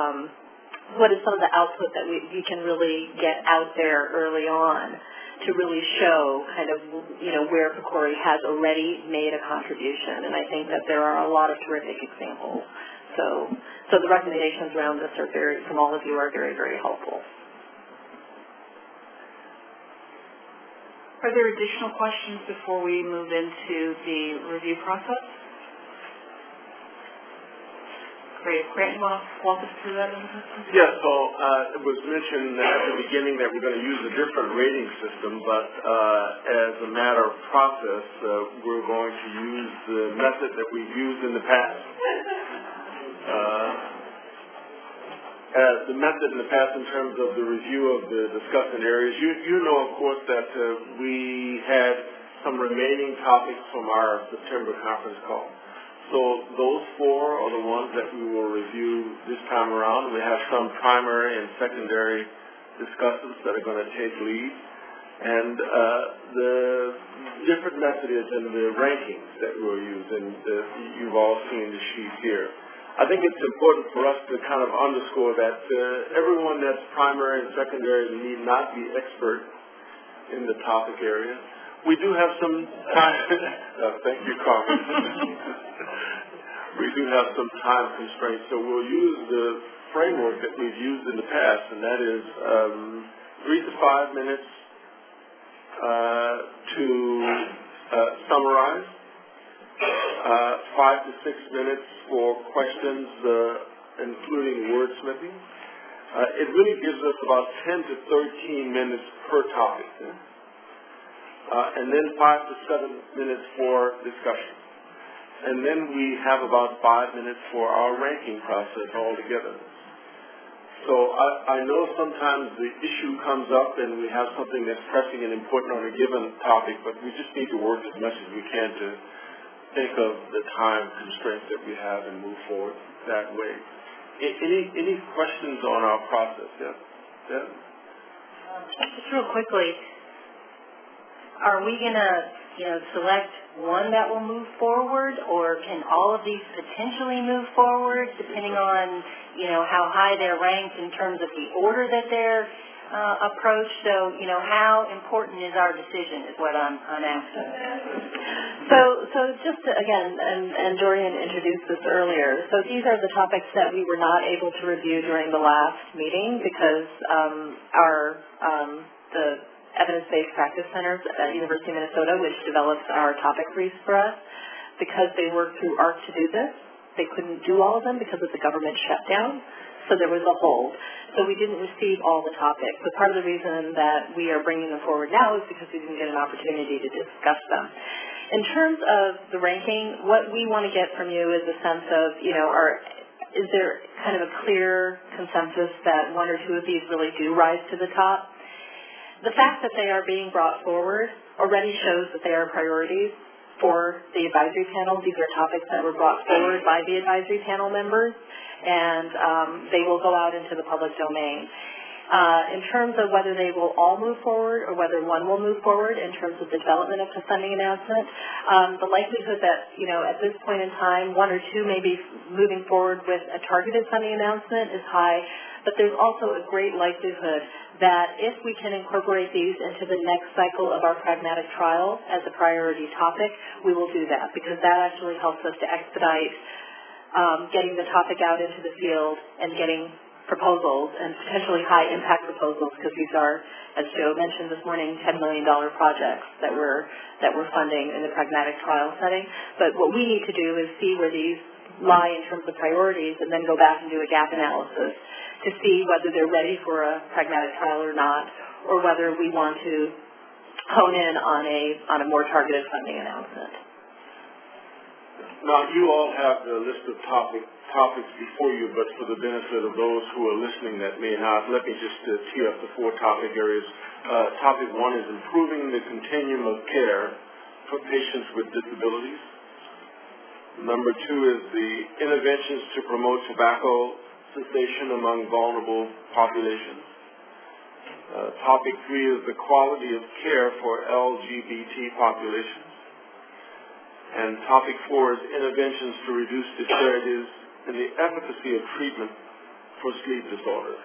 S3: output that we can really get out there early on to really show kind of, where PCORI has already made a contribution. And I think that there are a lot of terrific examples. So the recommendations around this are from all of you are very, very helpful.
S1: Are there additional questions before we move into the review process? Great. Grant, you want to walk us through that?
S2: Yes, so it was mentioned at the beginning that we're going to use a different rating system, but as a matter of process, we're going to use the method that we've used in the past. The method in the past in terms of the review of the discussed areas, you know, of course, that we had some remaining topics from our September conference call. So those four are the ones that we will review this time around. We have some primary and secondary discussants that are going to take lead. And the different method is in the rankings that we'll use, and you've all seen the sheet here. I think it's important for us to kind of underscore that everyone that's primary and secondary need not be expert in the topic area. We do have some time. Thank you, Carmen. We do have some time constraints, so we'll use the framework that we've used in the past, and that is 3 to 5 minutes to summarize, 5 to 6 minutes for questions, including wordsmithing. It really gives us about 10 to 13 minutes per topic. And then 5 to 7 minutes for discussion. And then we have about 5 minutes for our ranking process altogether. So I know sometimes the issue comes up and we have something that's pressing and important on a given topic, but we just need to work as much as we can to think of the time constraints that we have and move forward that way. Any questions on our process? Yeah?
S7: Just real quickly, are we going to, select one that will move forward, or can all of these potentially move forward, depending on, how high they're ranked in terms of the order that they're approached? So, how important is our decision is what I'm asking.
S3: So just to, again, and Dorian introduced this earlier, so these are the topics that we were not able to review during the last meeting because the Evidence-Based Practice Center at University of Minnesota, which develops our topic briefs for us, because they worked through ARC to do this, they couldn't do all of them because of the government shutdown, so there was a hold. So we didn't receive all the topics. So part of the reason that we are bringing them forward now is because we didn't get an opportunity to discuss them. In terms of the ranking, what we want to get from you is a sense of, is there kind of a clear consensus that one or two of these really do rise to the top? The fact that they are being brought forward already shows that they are priorities for the advisory panel. These are topics that were brought forward by the advisory panel members, and they will go out into the public domain. In terms of whether they will all move forward or whether one will move forward in terms of the development of the funding announcement, the likelihood that, at this point in time, one or two may be moving forward with a targeted funding announcement is high, but there's also a great likelihood that if we can incorporate these into the next cycle of our pragmatic trial as a priority topic, we will do that, because that actually helps us to expedite getting the topic out into the field and getting proposals, and potentially high-impact proposals, because these are, as Joe mentioned this morning, $10 million projects that we're funding in the pragmatic trial setting. But what we need to do is see where these lie in terms of priorities, and then go back and do a gap analysis to see whether they're ready for a pragmatic trial or not, or whether we want to hone in on a more targeted funding announcement.
S2: Now, you all have the list of topics before you, but for the benefit of those who are listening that may not, let me just tee up the 4 topic areas. Topic 1 is improving the continuum of care for patients with disabilities. Number 2 is the interventions to promote tobacco cessation among vulnerable populations. Topic 3 is the quality of care for LGBT populations. And topic 4 is interventions to reduce disparities in the efficacy of treatment for sleep disorders.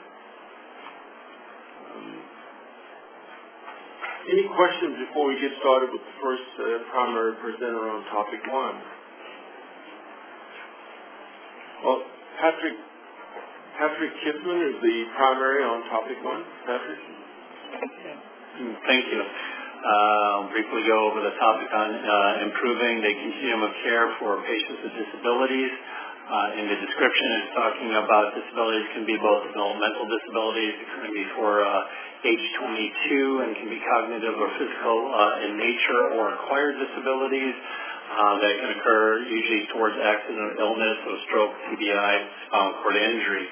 S2: Any questions before we get started with the first primary presenter on topic 1? Well, Patrick Kissman is the primary on topic 1. Patrick?
S13: Thank you. briefly go over the topic on improving the continuum of care for patients with disabilities. In the description, it's talking about disabilities can be both developmental disabilities, it can be for age 22, and can be cognitive or physical in nature, or acquired disabilities that can occur usually towards accident or illness, so stroke, TBI, spinal cord injury.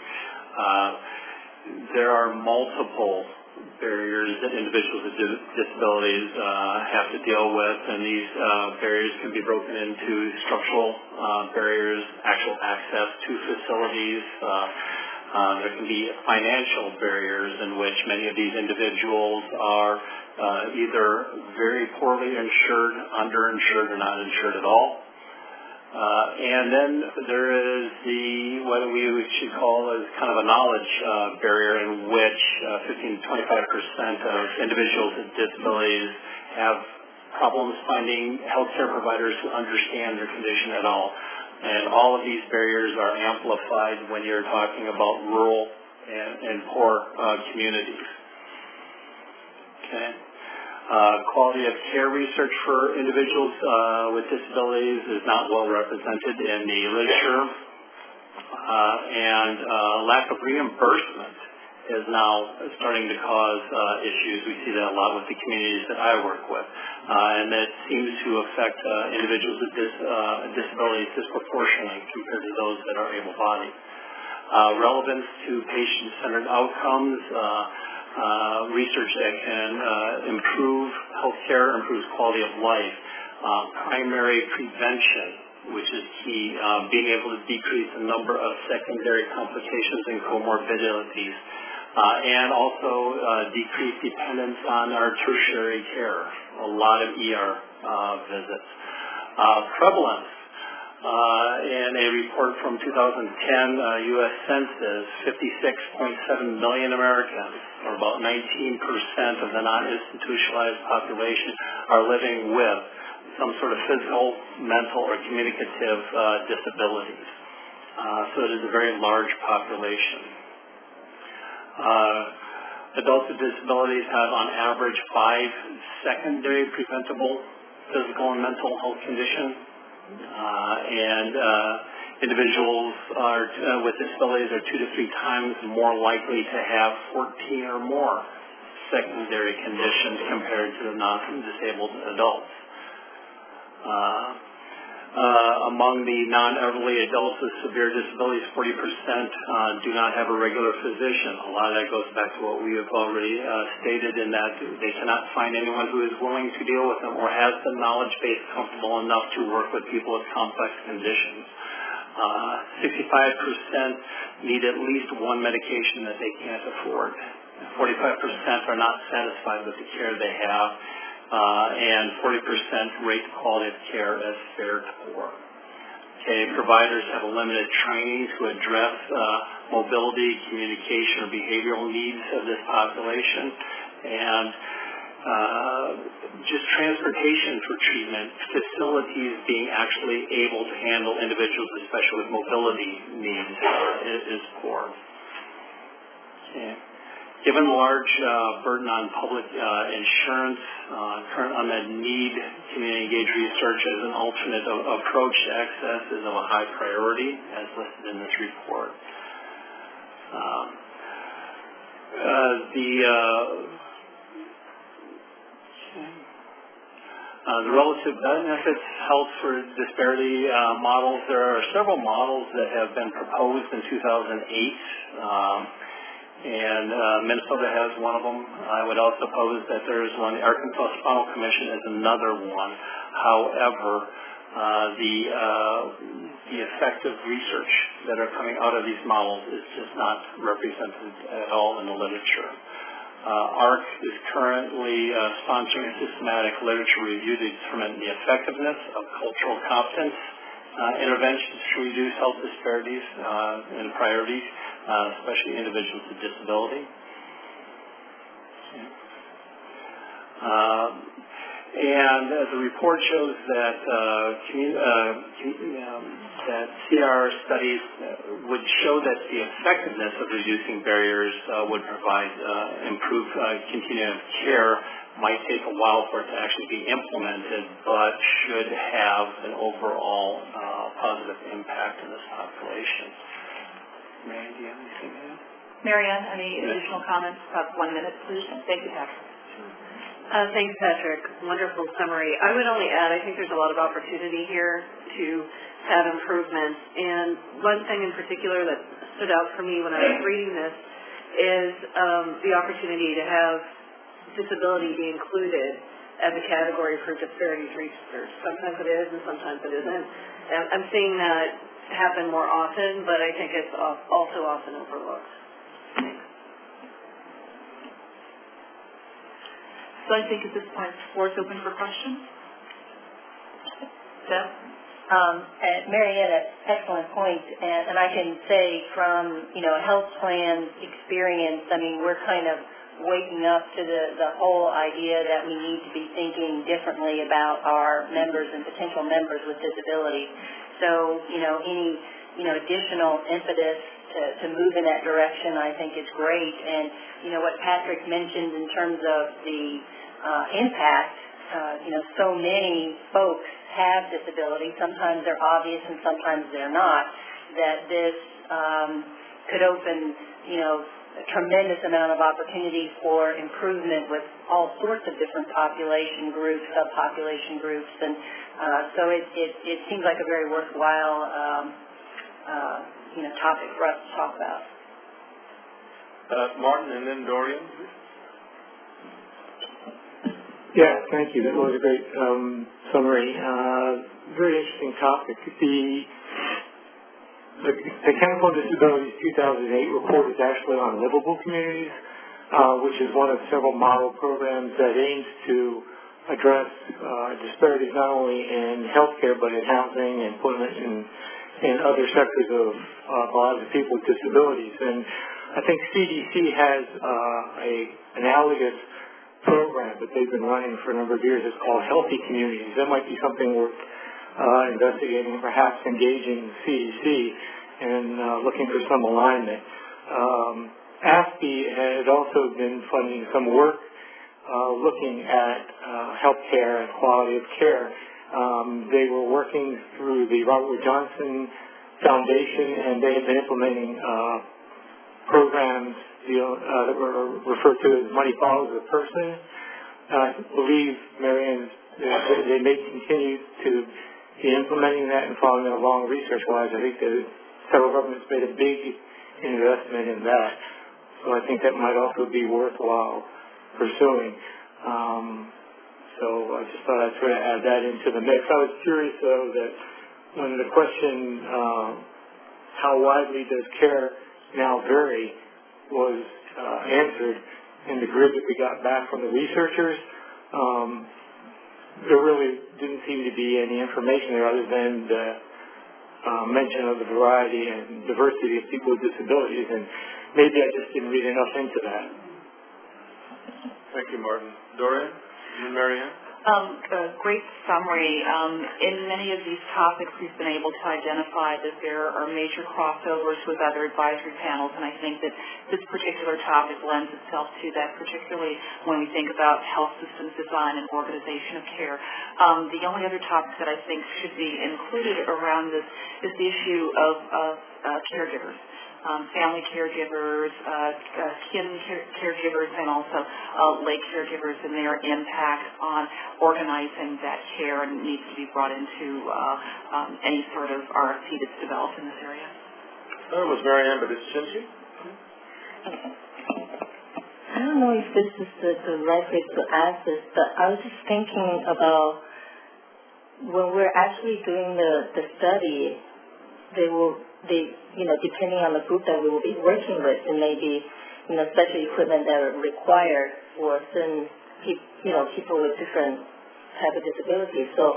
S13: There are multiple barriers that individuals with disabilities have to deal with, and these barriers can be broken into structural barriers, actual access to facilities. There can be financial barriers in which many of these individuals are either very poorly insured, underinsured, or not insured at all. And then there is what we should call as kind of a knowledge barrier, in which 15 to 25% of individuals with disabilities have problems finding healthcare providers who understand their condition at all. And all of these barriers are amplified when you're talking about rural and poor communities. Okay. Quality of care research for individuals with disabilities is not well represented in the literature, and lack of reimbursement is now starting to cause issues. We see that a lot with the communities that I work with, and that seems to affect individuals with disabilities disproportionately compared to those that are able-bodied. Relevance to patient-centered outcomes, research that can improve healthcare, improves quality of life, primary prevention, which is key, being able to decrease the number of secondary complications and comorbidities, and also decrease dependence on our tertiary care, a lot of ER visits. Prevalence. In a report from 2010, U.S. Census, 56.7 million Americans, or about 19% of the non-institutionalized population, are living with some sort of physical, mental, or communicative disabilities. So it is a very large population. Adults with disabilities have, on average, 5 secondary preventable physical and mental health conditions. And individuals with disabilities are 2 to 3 times more likely to have 14 or more secondary conditions compared to the non-disabled adults. Among the non-elderly adults with severe disabilities, 40% do not have a regular physician. A lot of that goes back to what we have already stated, in that they cannot find anyone who is willing to deal with them or has the knowledge base comfortable enough to work with people with complex conditions. 65% need at least one medication that they can't afford. 45% are not satisfied with the care they have. And 40% rate the quality of care as fair to poor. Okay, providers have a limited training to address mobility, communication, or behavioral needs of this population, and just transportation for treatment, facilities being actually able to handle individuals, especially with mobility needs, is poor. Okay. Given the large burden on public insurance, current unmet need, community engaged research as an alternate approach to access is of a high priority, as listed in this report. The relative benefits health for disparity models. There are several models that have been proposed in 2008. And Minnesota has one of them. I would also pose that there is one. The Arkansas Spinal Commission is another one. However, the effective research that are coming out of these models is just not represented at all in the literature. ARC is currently sponsoring a systematic literature review to determine the effectiveness of cultural competence interventions to reduce health disparities and priorities, especially individuals with disability. And the report shows that that CR studies would show that the effectiveness of reducing barriers would provide improved continuum of care. Might take a while for it to actually be implemented, but should have an overall positive impact in this population. Marianne, do you have anything to add?
S1: Marianne, any additional comments? 1 minute, please. Thank you, Patrick.
S14: Thanks, Patrick. Wonderful summary. I would only add, I think there's a lot of opportunity here to have improvements. And one thing in particular that stood out for me when I was reading this is the opportunity to have disability be included as a category for disparities research. Sometimes it is and sometimes it isn't. And I'm seeing that happen more often, but I think it's also often overlooked.
S1: So I think at this point the floor is open for questions. Deb?
S7: Marianne, excellent point, and I can say from a health plan experience, I mean we're kind of waking up to the whole idea that we need to be thinking differently about our members and potential members with disabilities. So any additional impetus to move in that direction, I think is great. And what Patrick mentioned in terms of the impact, so many folks have disabilities. Sometimes they're obvious and sometimes they're not. That this could open, a tremendous amount of opportunity for improvement with all sorts of different population groups, subpopulation groups, and so it seems like a very worthwhile topic for us to talk about.
S2: Martin and then Dorian.
S15: Yeah, thank you. That was a great summary. Very interesting topic. The Chemical Disabilities 2008 report is actually on livable communities, which is one of several model programs that aims to address disparities not only in healthcare but in housing, employment, and other sectors of lives of people with disabilities. And I think CDC has an analogous program that they've been running for a number of years. It's called Healthy Communities. That might be something worth investigating, perhaps engaging CDC and looking for some alignment. ASPE had also been funding some work looking at healthcare and quality of care. They were working through the Robert Wood Johnson Foundation, and they had been implementing programs that were referred to as Money Follows the Person. I believe, Marianne, they may continue to be implementing that and following it along research-wise. I think that several governments made a big investment in that. So I think that might also be worthwhile pursuing. So I just thought I'd try to add that into the mix. I was curious, though, that when the question, how widely does care now vary, was answered in the grid that we got back from the researchers, there really didn't seem to be any information there other than the mention of the variety and diversity of people with disabilities, and maybe I just didn't read enough into that.
S2: Thank you, Martin. Dorian and Marianne?
S1: Great summary. In many of these topics, we've been able to identify that there are major crossovers with other advisory panels, and I think that this particular topic lends itself to that, particularly when we think about health systems design and organization of care. The only other topic that I think should be included around this is the issue of caregivers. Family caregivers, kin caregivers, and also lay caregivers and their impact on organizing that care, and needs to be brought into any sort of RFP that's developed in this area.
S2: That was Marianne, but it's Cynthia.
S8: I don't know if this is the right way to ask this, but I was just thinking about when we're actually doing the study, depending on the group that we will be working with, it may be, special equipment that are required for certain people with different type of disabilities. So,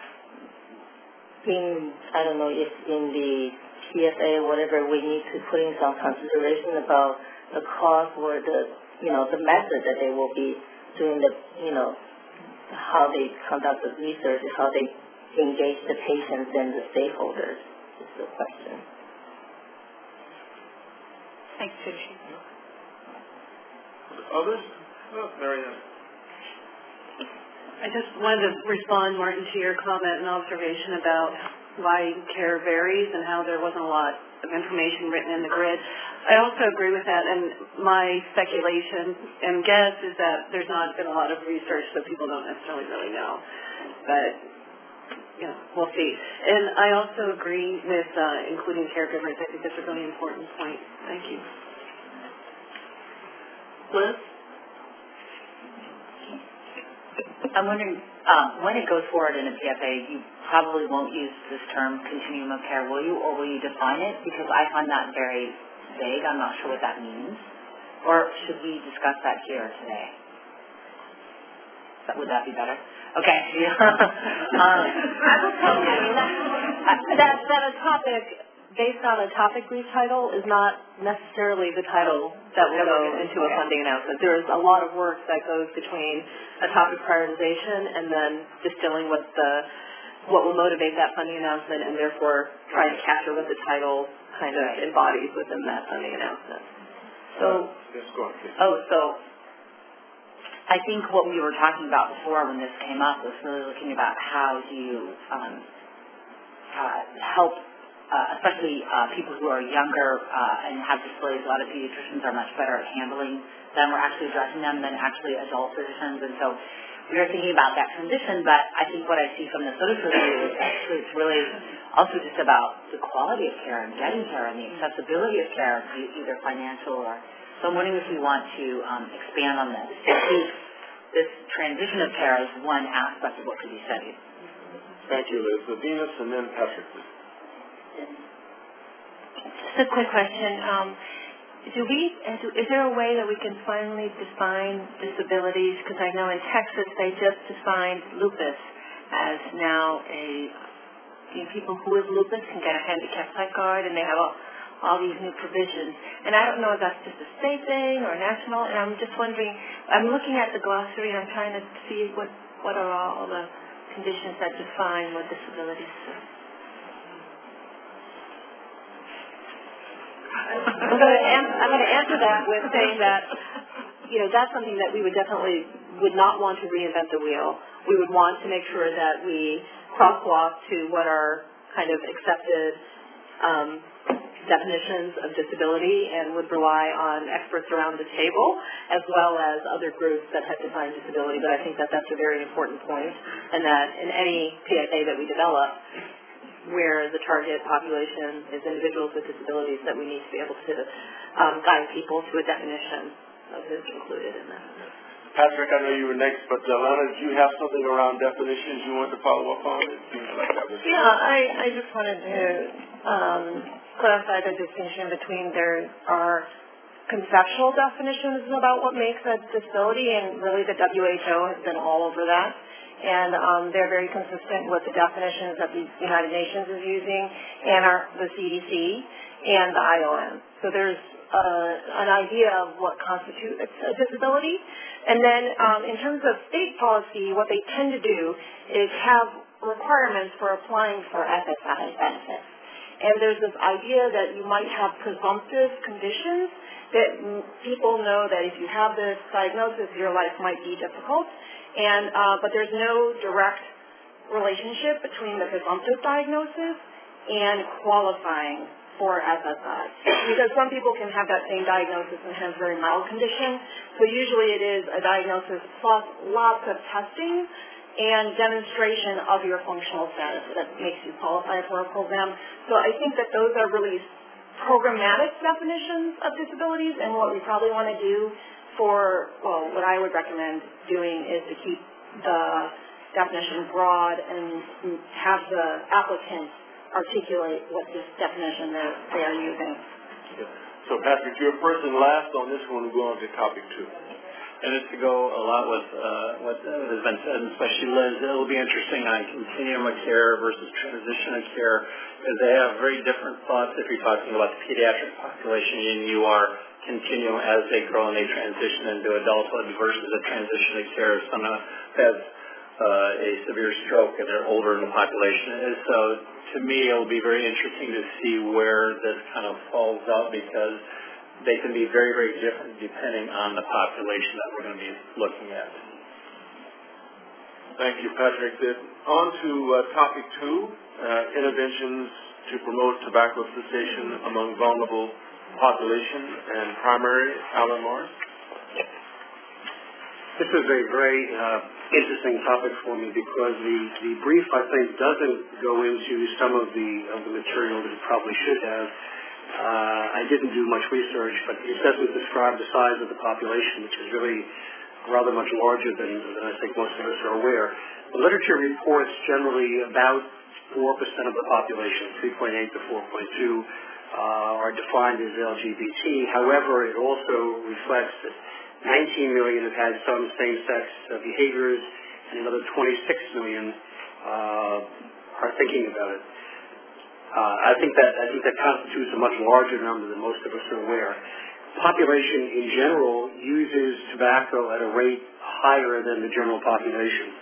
S8: I don't know if in the PFA or whatever, we need to put in some consideration about the cost or the method that they will be doing the
S7: how they conduct the research and how they engage the patients and the stakeholders is the question.
S1: Thanks, Sushi.
S2: Others? Oh, Marianne.
S14: I just wanted to respond, Martin, to your comment and observation about why care varies and how there wasn't a lot of information written in the grid. I also agree with that, and my speculation and guess is that there's not been a lot of research, so people don't necessarily really know. But, we'll see. And I also agree with including caregivers. I think that's a really important point. Thank you.
S2: Liz?
S16: I'm wondering, when it goes forward in a PFA, you probably won't use this term continuum of care, will you? Or will you define it? Because I find that very vague. I'm not sure what that means. Or should we discuss that here today? Would that be better? Okay.
S3: I will tell you that a topic based on a topic brief title is not necessarily the title that will go into a funding announcement. There is a lot of work that goes between a topic prioritization and then distilling what will motivate that funding announcement and therefore try to capture what the title kind of embodies within that funding announcement.
S2: Yes, go on, please.
S16: So I think what we were talking about before when this came up was really looking about how do you help especially people who are younger and have disabilities. A lot of pediatricians are much better at handling them or actually addressing them than actually adult physicians. And so we are thinking about that transition, but I think what I see from the SOTUS review is actually it's really also just about the quality of care and getting care and the accessibility of care, either financial or... So I'm wondering if we want to expand on this. This transition of care is one aspect of what could be studied.
S2: Thank you, Liz. Venus and then Patrick, please.
S8: Just a quick question. Is there a way that we can finally define disabilities? Because I know in Texas they just defined lupus as now people who with lupus can get a handicap site card, and they have all these new provisions. And I don't know if that's just a state thing or national, and I'm just wondering, I'm looking at the glossary and I'm trying to see what are all the conditions that define what disabilities are.
S3: I'm going to answer that with saying that, that's something that we would not want to reinvent the wheel. We would want to make sure that we crosswalk to what are kind of accepted definitions of disability and would rely on experts around the table as well as other groups that have defined disability. But I think that that's a very important point, and that in any PFA that we develop, where the target population is individuals with disabilities, that we need to be able to guide people to a definition of who's included in that.
S2: Patrick, I know you were next, but Lana, did you have something around definitions you wanted to follow up on? It seems like that was...
S7: Yeah, I just wanted to clarify the distinction between there are conceptual definitions about what makes a disability, and really the WHO has been all over that. And they're very consistent with the definitions that the United Nations is using and the CDC and the IOM. So there's an idea of what constitutes a disability. And then in terms of state policy, what they tend to do is have requirements for applying for SSI benefits. And there's this idea that you might have presumptive conditions that people know that if you have this diagnosis, your life might be difficult. And but there's no direct relationship between the presumptive diagnosis and qualifying for SSI. Because some people can have that same diagnosis and have very mild condition. So usually it is a diagnosis plus lots of testing and demonstration of your functional status that makes you qualify for a program. So I think that those are really programmatic definitions of disabilities, and what we probably want to do what I would recommend doing is to keep the definition broad and have the applicant articulate what this definition they are using.
S2: So Patrick, you're first and last on this one. We'll go on to topic 2.
S13: And it's to go a lot with what has been said, and especially Liz. It'll be interesting on continuum of care versus transition of care, because they have very different thoughts if you're talking about the pediatric population and you are continuum as they grow and they transition into adulthood versus a transition of care. Some has a severe stroke and they're older in the population. And so to me, it'll be very interesting to see where this kind of falls out because they can be very, very different depending on the population that we're going to be looking at.
S2: Thank you, Patrick. On to topic 2, interventions to promote tobacco cessation among vulnerable population and primary. Alan Morris.
S12: This is a very interesting topic for me because the brief, I think, doesn't go into some of the material that it probably should have. I didn't do much research, but it doesn't describe the size of the population, which is really rather much larger than I think most of us are aware. The literature reports generally about 4% of the population, 3.8 to 4.2, are defined as LGBT. However, it also reflects that 19 million have had some same-sex behaviors, and another 26 million are thinking about it. I think that constitutes a much larger number than most of us are aware. Population in general uses tobacco at a rate higher than the general population.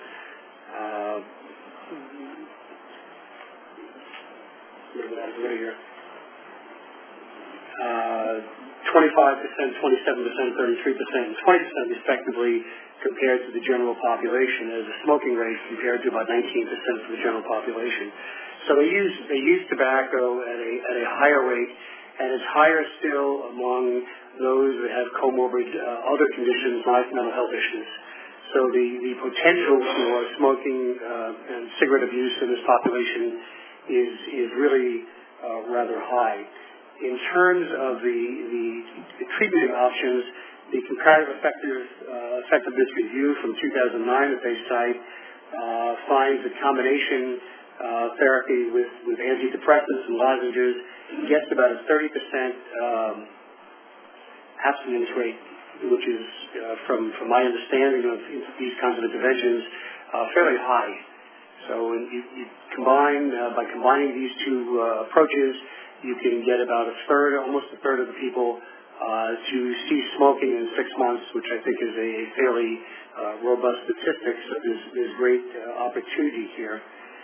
S12: 25%, 27%, 33%, and 20% respectively compared to the general population as a smoking rate compared to about 19% for the general population. So they use tobacco at a higher rate, and it's higher still among those that have comorbid other conditions like mental health issues. So the potential for smoking and cigarette abuse in this population is really rather high. In terms of the treatment options, the comparative effectiveness review from 2009 that they cite finds that combination therapy with antidepressants and lozenges gets about a 30% abstinence rate, which is, from my understanding of these kinds of interventions, fairly high. So you combine, by combining these two approaches, you can get about almost a third of the people to cease smoking in 6 months, which I think is a fairly robust statistic. So there's great opportunity here.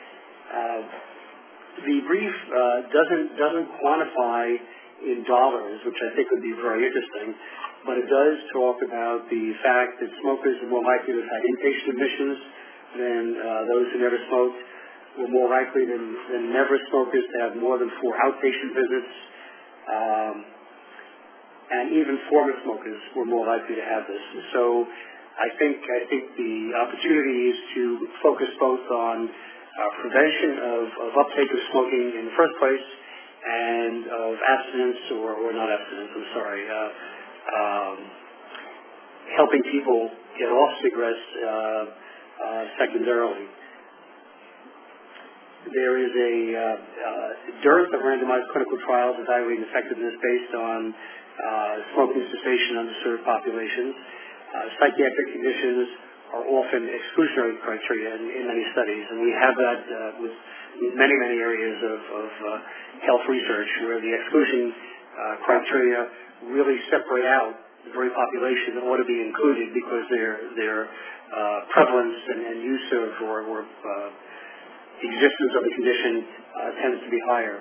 S12: The brief doesn't quantify in dollars, which I think would be very interesting, but it does talk about the fact that smokers are more likely to have had inpatient admissions than those who never smoked. Were more likely than never smokers to have more than 4 outpatient visits, and even former smokers were more likely to have this. So I think the opportunity is to focus both on prevention of uptake of smoking in the first place and of abstinence or not abstinence, I'm sorry, helping people get off cigarettes secondarily. There is a dearth of randomized clinical trials evaluating effectiveness based on smoking cessation in underserved populations. Psychiatric conditions are often exclusionary criteria in many studies, and we have that with many areas of health research where the exclusion criteria really separate out the very population that ought to be included because their prevalence and use of or existence of the condition tends to be higher.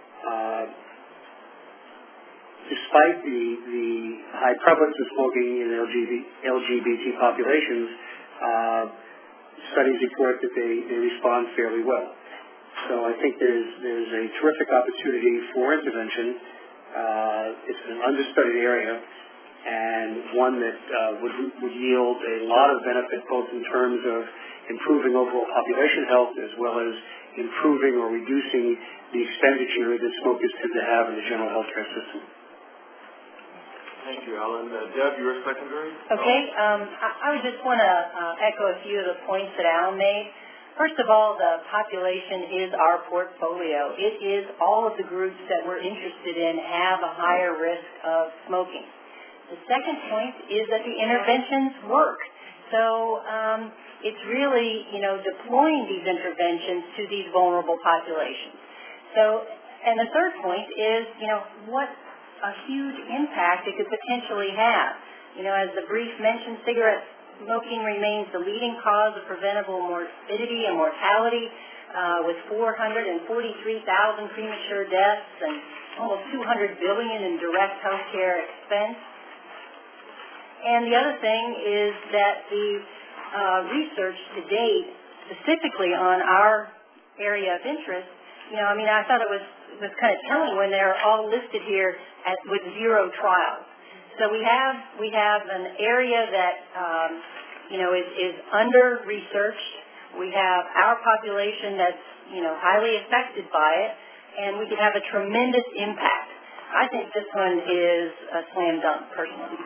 S12: Despite the high prevalence of smoking in LGBT populations, studies report that they respond fairly well. So I think there's a terrific opportunity for intervention. It's an understudied area and one that would yield a lot of benefit both in terms of improving overall population health as well as improving or reducing the expenditure that smokers tend to have in the general healthcare system.
S2: Thank you, Alan. Deb, your secondary?
S7: Okay. I would just want to echo a few of the points that Alan made. First of all, the population is our portfolio. It is all of the groups that we're interested in have a higher risk of smoking. The second point is that the interventions work. So it's really, deploying these interventions to these vulnerable populations. So, and the third point is, what a huge impact it could potentially have. As the brief mentioned, cigarettes smoking remains the leading cause of preventable morbidity and mortality, with 443,000 premature deaths and almost $200 billion in direct healthcare expense. And the other thing is that the research to date, specifically on our area of interest, I thought it was kind of telling when they're all listed here with 0 trials. So we have an area that is under researched. We have our population that's highly affected by it, and we could have a tremendous impact. I think this one is a slam dunk, personally.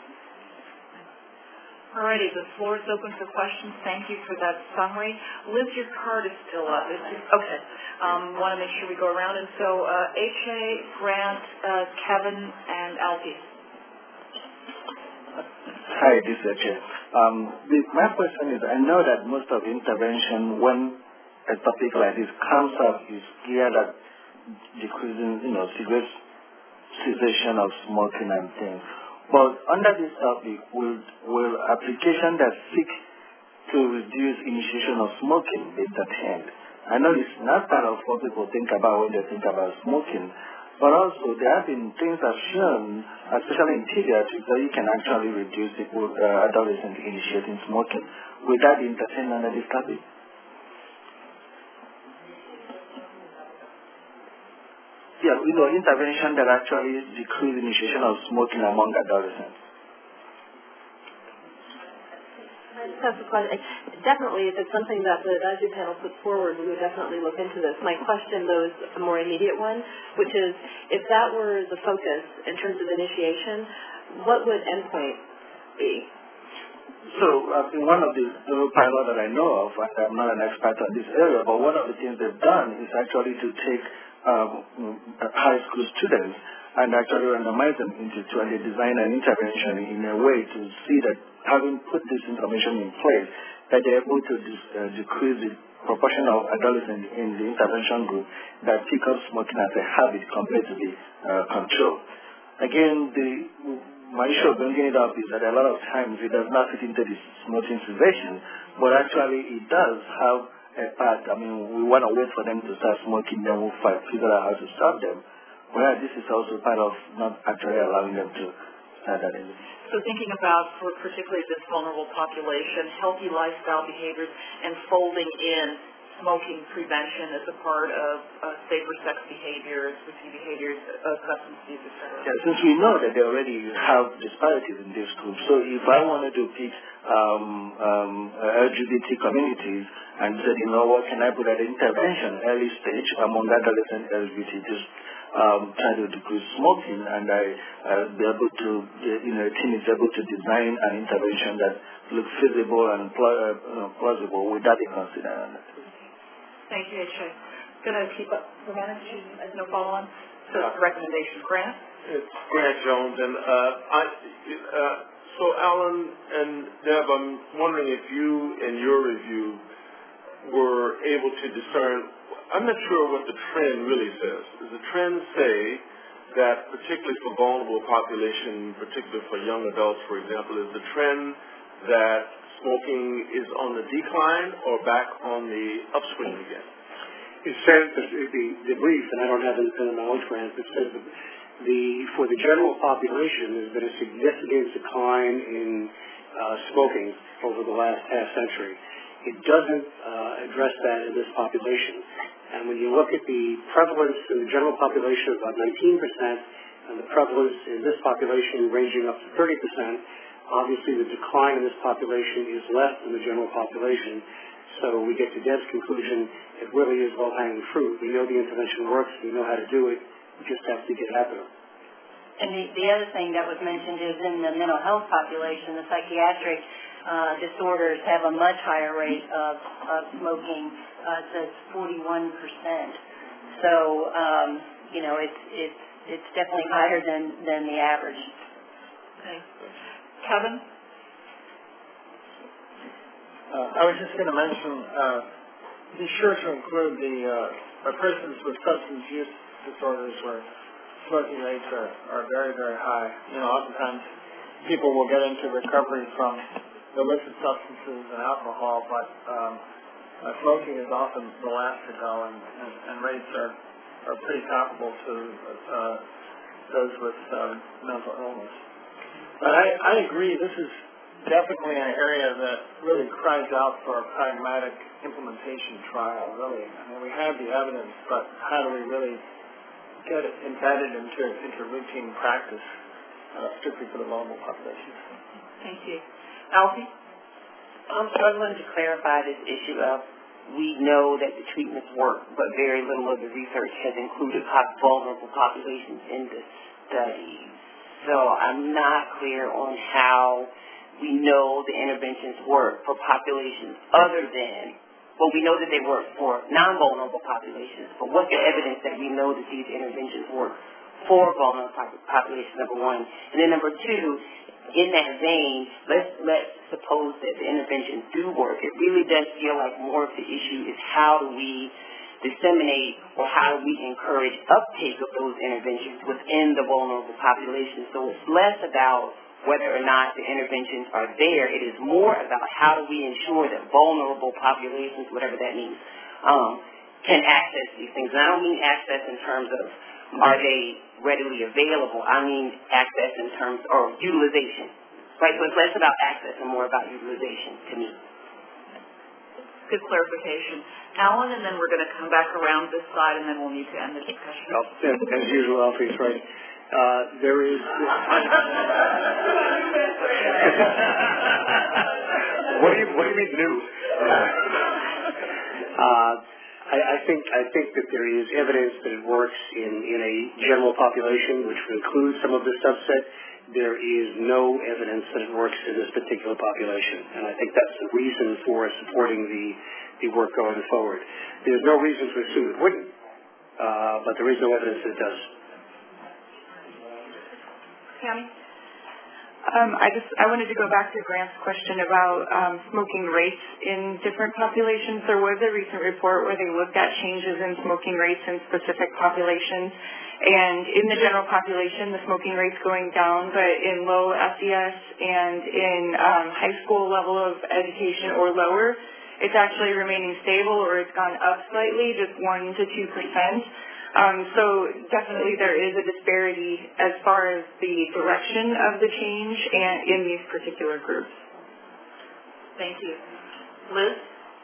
S1: All righty, the floor is open for questions. Thank you for that summary. Liz, your card is still up. Okay. Want to make sure we go around. And so, H.A., Grant, Kevin, and Alfie.
S10: Hi, this is H.A. My question is, I know that most of intervention when a topic like this comes up is geared at decreasing, cigarette cessation of smoking and things. But under this topic, will application that seek to reduce initiation of smoking be entertained? I know it's not part of what people think about when they think about smoking, but also there have been things that have shown, especially in pediatrics, that you can actually reduce people, adolescents initiating smoking. Will that be entertained under this topic? Yeah, intervention that actually decrease initiation of smoking among adolescents.
S14: That's the question. Definitely, if it's something that the advisory panel puts forward, we would definitely look into this. My question, though, is a more immediate one, which is, if that were the focus in terms of initiation, what would endpoint be?
S10: So, in one of the pilot that I know of, I'm not an expert on this area, but one of the things they've done is actually to take high school students and actually randomize them into two, and they design an intervention in a way to see that having put this information in place, that they're able to decrease the proportion of adolescents in the intervention group that pick up smoking as a habit compared to the control. Again, my issue of bringing it up is that a lot of times it does not fit into the smoking cessation, but actually it does have a part. We want to wait for them to start smoking, then we'll figure out how to stop them. Well, this is also part of not actually allowing them to start that.
S1: So thinking about, for particularly this vulnerable population, healthy lifestyle behaviors and folding in smoking prevention as a part of safer sex behaviors, risky behaviors, substance abuse, etc.
S10: Yeah, since we know that they already have disparities in this group, so if I wanted to pick LGBT communities and said, what can I put at intervention early stage among adolescent LGBT, just try to decrease smoking, and I be able to, a team is able to design an intervention that looks feasible and plausible. Would that be considered?
S1: Thank you, H.A. Going to keep up. Romana, no follow-on? So recommendation, Grant?
S2: It's Grant Jones, and so Alan and Deb, I'm wondering if you, in your review, were able to discern. I'm not sure what the trend really says. Does the trend say that, particularly for vulnerable population, particularly for young adults, for example, is the trend that smoking is on the decline or back on the upswing again?
S12: It says that the brief, and I don't have it in my own Grant, it says that for the general population, there's been a significant decline in smoking over the last half century. It doesn't address that in this population. And when you look at the prevalence in the general population of about 19%, and the prevalence in this population ranging up to 30%, obviously the decline in this population is less than the general population. So we get to Deb's conclusion, it really is low-hanging fruit. We know the intervention works, we know how to do it, we just have to get after it.
S7: And the other thing that was mentioned is in the mental health population, the psychiatric disorders have a much higher rate of smoking. It says 41%. So, it's definitely higher than the average.
S1: Okay. Kevin?
S15: I was just going to mention, be sure to include the persons with substance use disorders where smoking rates are very, very high. Oftentimes people will get into recovery from
S10: illicit substances and alcohol, but smoking is often the last to go, and rates are pretty comparable to those with mental illness. But I agree, this is definitely an area that really cries out for a pragmatic implementation trial, really. I mean, we have the evidence, but how do we really get it embedded into routine practice, strictly for the vulnerable populations?
S1: Thank you. Alfie?
S6: So I wanted to clarify this issue of we know that the treatments work, but very little of the research has included vulnerable populations in the studies. So I'm not clear on how we know the interventions work for populations other than, well, we know that they work for non-vulnerable populations, but what's the evidence that we know that these interventions work for vulnerable populations, number one? And then number two, in that vein, let's suppose that the interventions do work. It really does feel like more of the issue is how do we disseminate or how do we encourage uptake of those interventions within the vulnerable population. So it's less about whether or not the interventions are there. It is more about how do we ensure that vulnerable populations, whatever that means, can access these things. And I don't mean access in terms of are they readily available. I mean access in terms of utilization. Right? So it's less about access and more about utilization to me.
S1: Good clarification. Alan, and then we're going to come back around this side, and then we'll need to end the discussion.
S12: As usual, Alfie's right. There is... What do you mean new? I think that there is evidence that it works in a general population, which would include some of the subset. There is no evidence that it works in this particular population, and I think that's the reason for supporting the work going forward. There's no reason to assume it wouldn't, but there is no evidence that it does.
S1: Tammy?
S9: I wanted to go back to Grant's question about smoking rates in different populations. There was a recent report where they looked at changes in smoking rates in specific populations. And in the general population, the smoking rate's going down, but in low SES and in high school level of education or lower, it's actually remaining stable or it's gone up slightly, just 1 to 2%. So definitely there is a disparity as far as the direction of the change and in these particular groups.
S1: Thank you. Liz?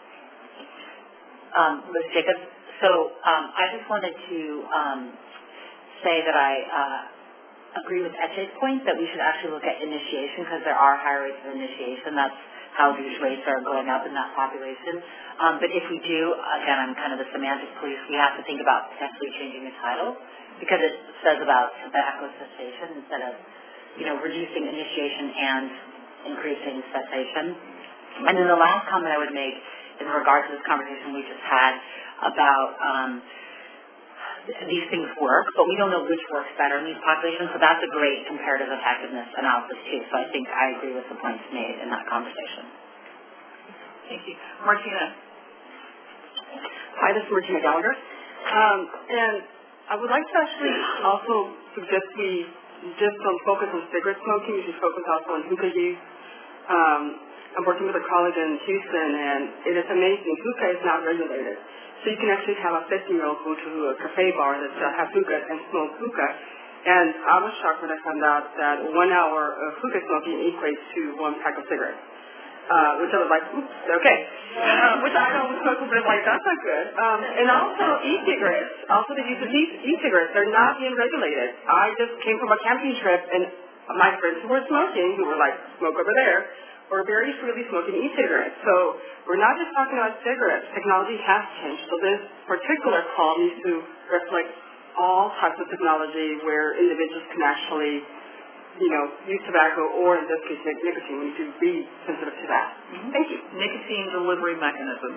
S16: Liz Jacobs. So I just wanted to say that I agree with Etche's point that we should actually look at initiation because there are higher rates of initiation. That's how these rates are going up in that population. But if we do, again, I'm kind of the semantic police, we have to think about potentially changing the title because it says about tobacco cessation instead of, reducing initiation and increasing cessation. And then the last comment I would make in regard to this conversation we just had about these things work, but we don't know which works better in these populations, so that's a great comparative effectiveness analysis too. So I think I agree with the points made in that conversation.
S1: Thank you. Martina.
S17: Hi, this is Martina Gallagher. And I would like to actually also suggest we just don't focus on cigarette smoking, we should focus also on hookah use. I'm working with a college in Houston, and it is amazing. Hookah is not regulated. So you can actually have a 15-year-old go to a cafe bar that has hookah and smoke hookah. And I was shocked when I found out that 1 hour of hookah smoking equates to 1 pack of cigarettes, which I was like, oops, okay. Which I don't smoke, but I'm like, that's not good. And also e-cigarettes, also the use of e-cigarettes, they're not being regulated. I just came from a camping trip, and my friends who were smoking, who were like, smoke over there, were very freely smoking e-cigarettes. So we're not just talking about cigarettes. Technology has changed. So this particular call needs to reflect all types of technology where individuals can actually, use tobacco or, in this case, nicotine. We need to be sensitive to that.
S1: Mm-hmm.
S17: Thank you.
S1: Nicotine delivery mechanism.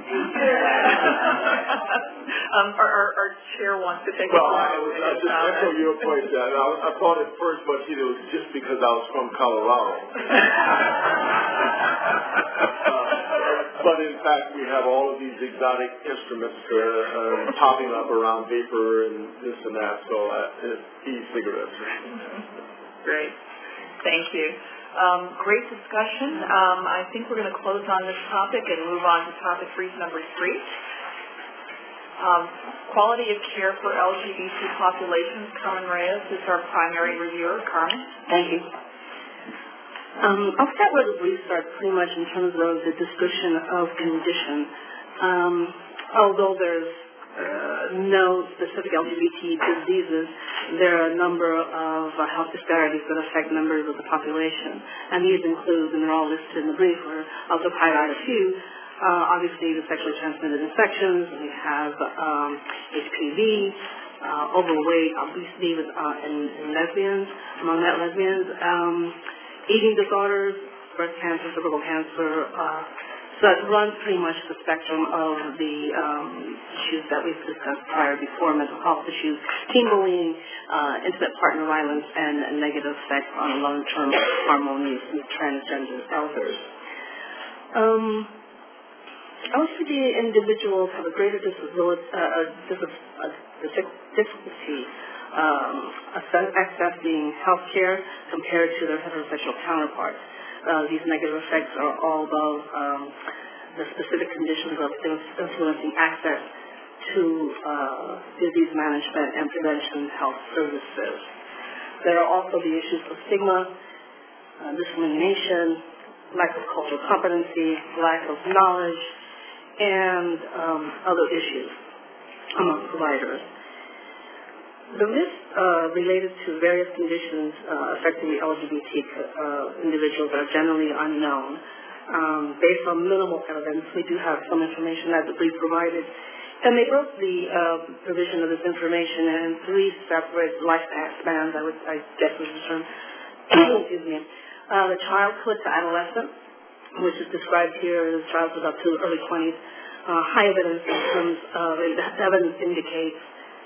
S1: Our chair wants to take a
S2: I just echo your point, Dad. I thought at first, it was just because I was from Colorado. But in fact, we have all of these exotic instruments popping up around vapor and this and that, so e-cigarettes.
S1: Great. Thank you. Great discussion. I think we're going to close on this topic and move on to topic brief number 3. Quality of care for LGBT populations. Carmen Reyes is our primary reviewer. Carmen?
S14: Thank you. I'll start where the brief starts pretty much in terms of the description of condition. Although there's no specific LGBT diseases, there are a number of health disparities that affect members of the population. And these include, and they're all listed in the brief, I'll just highlight a few. Obviously, the sexually transmitted infections. We have HPV, overweight, obesity in lesbians, among that lesbians, eating disorders, breast cancer, cervical cancer. So it runs pretty much the spectrum of the issues that we've discussed prior before, mental health issues, teen bullying, intimate partner violence, and negative effects on long-term harmonious with transgender elders. LGBT individuals have a greater difficulty accessing health care compared to their heterosexual counterparts. These negative effects are all above the specific conditions of influencing access to disease management and prevention health services. There are also the issues of stigma, discrimination, lack of cultural competency, lack of knowledge, and other issues among providers. The risks related to various conditions affecting the LGBT individuals are generally unknown. Based on minimal evidence, we do have some information that the brief provided, and they broke the provision of this information in 3 separate lifespans, I guess was the term. Excuse me. The childhood to adolescent, which is described here as childhood up to early 20s. High evidence in terms of evidence indicates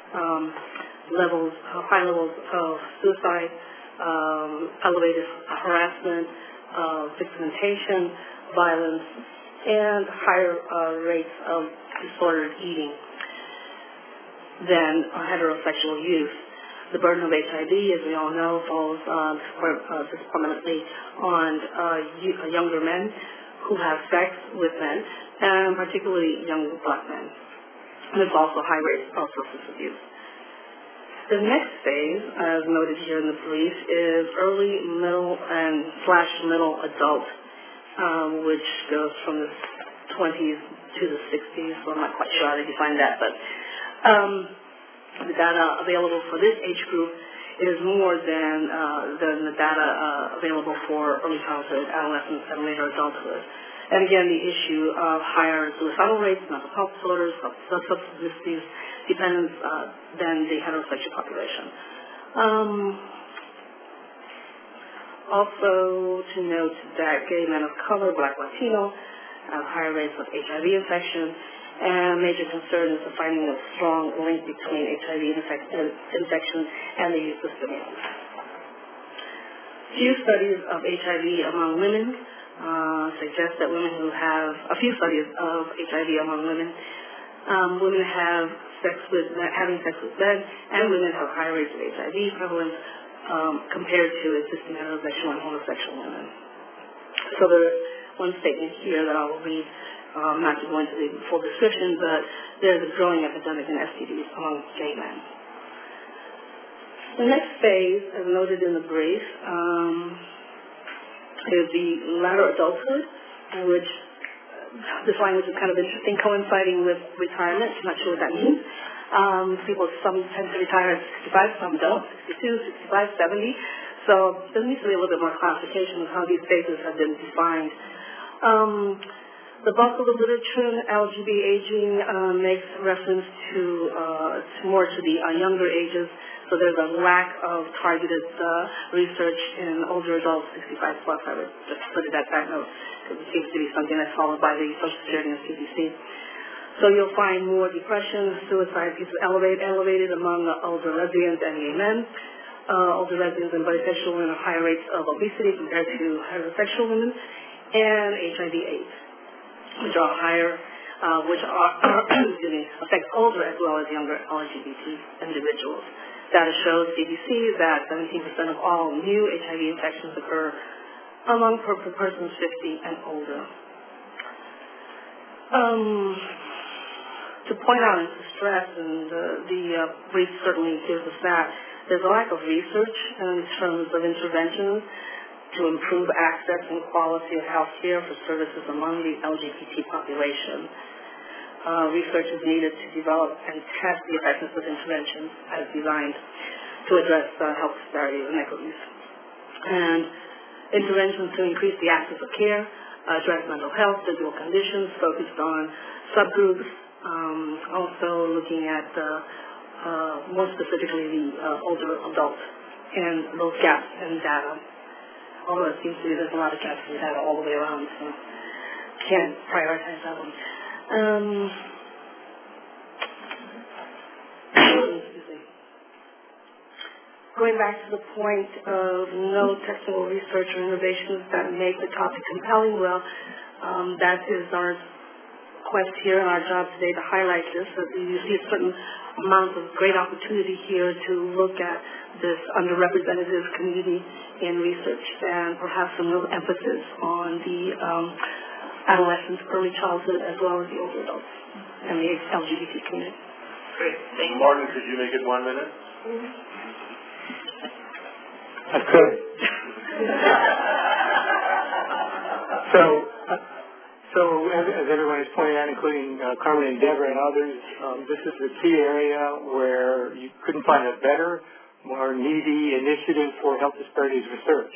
S14: high levels of suicide, elevated harassment, victimization, violence, and higher rates of disordered eating than heterosexual youth. The burden of HIV, as we all know, falls disproportionately on younger men who have sex with men, and particularly young black men. And there's also high rates of substance abuse. The next phase, as noted here in the brief, is early, middle, and /middle adult, which goes from the 20s to the 60s, so I'm not quite sure how to define that, but the data available for this age group is more than the data available for early childhood, adolescence, and later adulthood. And again, the issue of higher suicidal rates, mental health disorders, substance abuse dependence than the heterosexual population. Also to note that gay men of color, black, Latino, have higher rates of HIV infection, and major concern is the finding of strong link between HIV infection and the use of stimulants. Few studies of HIV among women suggest that few studies of HIV among women, women have having sex with men, and women have higher rates of HIV prevalence compared to existing heterosexual and homosexual women. So there's one statement here that I will read, not to go into the full description, but there's a growing epidemic in STDs among gay men. The next phase, as noted in the brief, is the latter adulthood, which this language is kind of interesting, coinciding with retirement. I'm not sure what that means. Some tend to retire at 65, some don't, 62, 65, 70. So there needs to be a little bit more clarification of how these phases have been defined. The bulk of the literature in LGBT aging makes reference to more to the younger ages. So there's a lack of targeted research in older adults, 65 plus. I would just put it at that note, because it seems to be something that's followed by the Social Security and CDC. So you'll find more depression, suicide cases elevated among older lesbians and gay men. Older lesbians and bisexual women have higher rates of obesity compared to heterosexual women, and HIV/AIDS, which are higher, affect older as well as younger LGBT individuals. Data shows CDC that 17% of all new HIV infections occur
S18: among persons 50 and older. To point out and to stress, and the brief certainly gives us that, there's a lack of research in terms of interventions to improve access and quality of health care for services among the LGBT population. Research is needed to develop and test the effectiveness of interventions as designed to address health disparities and equities. And interventions to increase the access of care, address mental health, physical conditions, focused on subgroups, also looking at more specifically the older adults and those gaps in data. Although it seems to be there's a lot of gaps in data all the way around, so can't prioritize that one. Going back to the point of no technical research or innovations that make the topic compelling, well, that is our quest here and our job today to highlight this. So you see a certain amount of great opportunity here to look at this underrepresented community in research and perhaps some real emphasis on the adolescents, early childhood, as well as the older adults and the LGBT community.
S2: Great. Thank you. Martin, could you make it 1 minute?
S15: I could. So as everyone has pointed out, including Carmen and Deborah and others, this is a key area where you couldn't find a better, more needy initiative for health disparities research.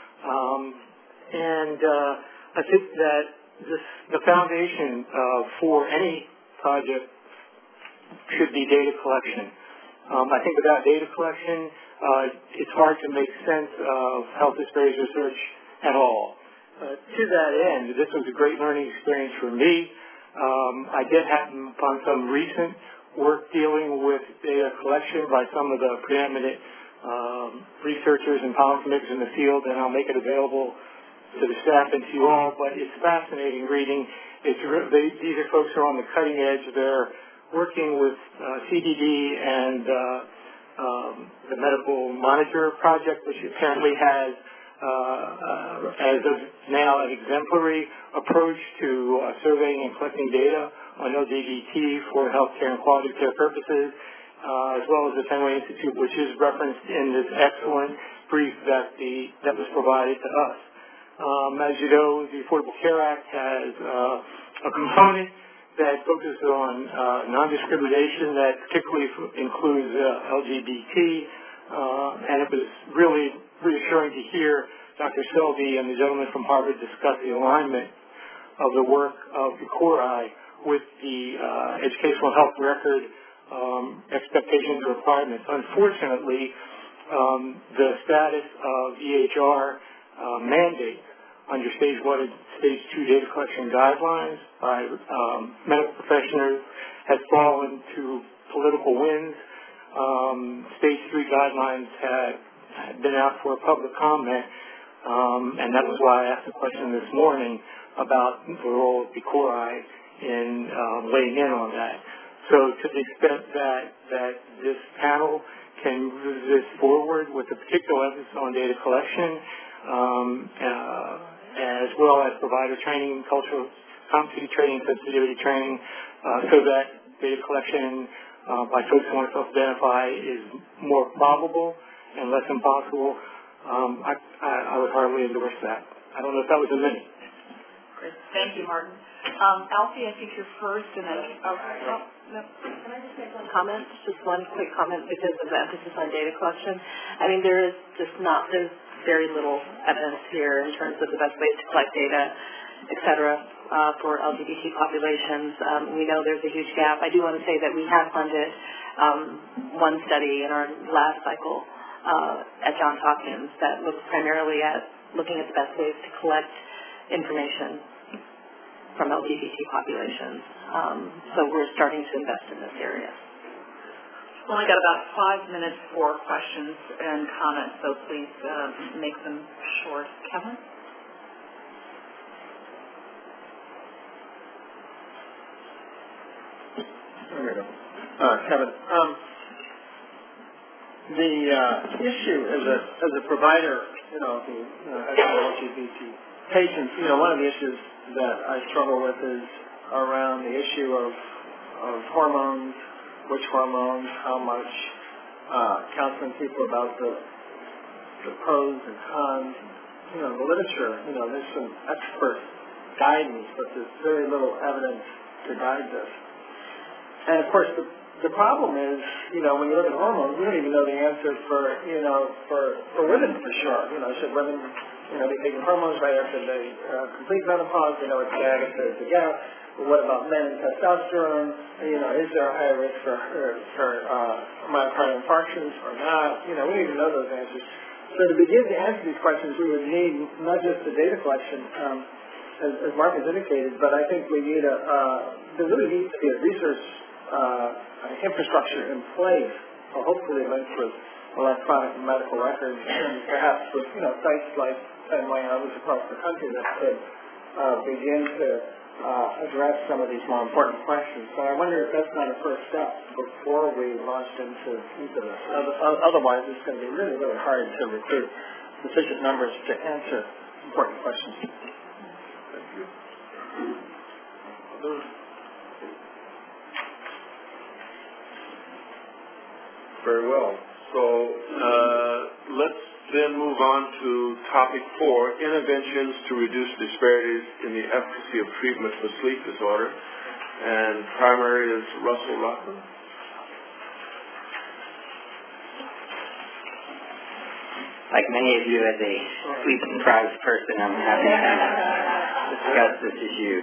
S15: I think that the foundation for any project should be data collection. I think without data collection, it's hard to make sense of health disparities research at all. To that end, this was a great learning experience for me. I did happen upon some recent work dealing with data collection by some of the preeminent researchers and policymakers in the field, and I'll make it available to the staff and to you all. But it's fascinating reading. These are folks who are on the cutting edge. They're working with CDD and the Medical Monitor Project, which apparently has, as of now, an exemplary approach to surveying and collecting data on LGBT for healthcare and quality of care purposes, as well as the Fenway Institute, which is referenced in this excellent brief that was provided to us. As you know, the Affordable Care Act has a component that focuses on non-discrimination that particularly includes LGBT, and it was really reassuring to hear Dr. Selby and the gentleman from Harvard discuss the alignment of the work of the CORI with the educational health record expectations and requirements. Unfortunately, the status of EHR mandates under Stage 1 and Stage 2 data collection guidelines by medical professionals has fallen to political winds. Stage 3 guidelines had been out for public comment, and that was why I asked the question this morning about the role of the CORI in weighing in on that. So to the extent that this panel can move this forward with a particular emphasis on data collection, as well as provider training, cultural competency training, sensitivity training, so that data collection by folks who want to self-identify is more probable and less impossible, I would hardly endorse that. I don't know if that was a minute.
S1: Great. Thank you, Martin. Alfie, I think you're first, and then...
S3: No. Can I just make one comment? Just one quick comment because of the emphasis on data collection. I mean, there's very little evidence here in terms of the best ways to collect data, et cetera, for LGBT populations. We know there's a huge gap. I do want to say that we have funded one study in our last cycle at Johns Hopkins that looks primarily at looking at the best ways to collect information from LGBT populations. So we're starting to invest in this area.
S1: We've only got about 5 minutes for questions and comments, so please make them short. Kevin?
S19: Kevin,
S10: The issue as a provider, who has LGBT patients, one of the issues that I struggle with is around the issue of hormones, which hormones, how much, counseling people about the pros and cons. The literature, there's some expert guidance, but there's very little evidence to guide this. And of course, the problem is, when you look at hormones, we don't even know the answer for women for sure. Should women, be taking hormones right after they complete menopause? They know it's bad if there's a gap. But what about men and testosterone? Is there a higher risk for myocardial infarctions or not? We don't even know those answers. So to begin to answer these questions, we would need not just the data collection, as Mark has indicated, but I think we need there really needs to be a research infrastructure in place, hopefully linked with electronic medical records, and perhaps with sites like Fenway and others across the country that could begin to address some of these more important questions. So I wonder if that's not a first step before we launch into this. Otherwise, it's going to be really, really hard to recruit sufficient numbers to answer important questions.
S2: Thank you. Very well. So let's then move on to topic 4, interventions to reduce disparities in the efficacy of treatment for sleep disorder. And primary is Russell Rockland.
S5: Like many of you, as a sleep-deprived person, I'm happy to discuss this issue.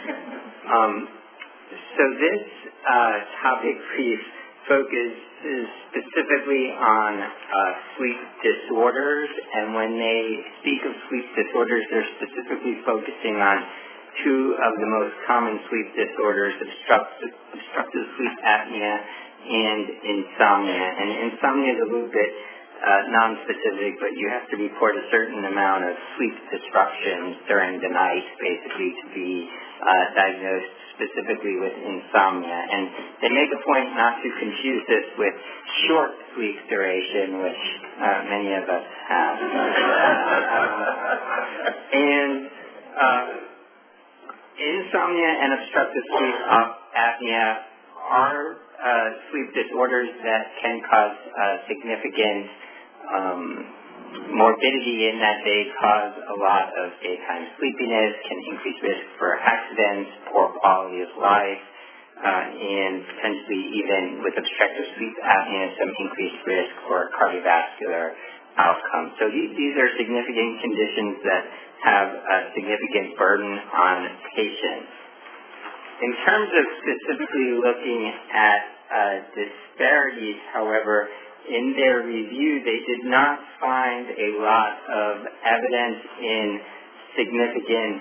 S5: So this topic brief focuses specifically on sleep disorders, and when they speak of sleep disorders, they're specifically focusing on two of the most common sleep disorders, obstructive sleep apnea and insomnia. And insomnia is a little bit non-specific, but you have to report a certain amount of sleep disruptions during the night, basically, to be diagnosed specifically with insomnia. And they make a point not to confuse this with short sleep duration, which many of us have. And insomnia and obstructive sleep apnea are sleep disorders that can cause significant morbidity in that they cause a lot of daytime sleepiness, can increase risk for accidents, poor quality of life, and potentially even with obstructive sleep apnea, some increased risk for cardiovascular outcomes. So these are significant conditions that have a significant burden on patients. In terms of specifically looking at disparities, however, in their review, they did not find a lot of evidence in significant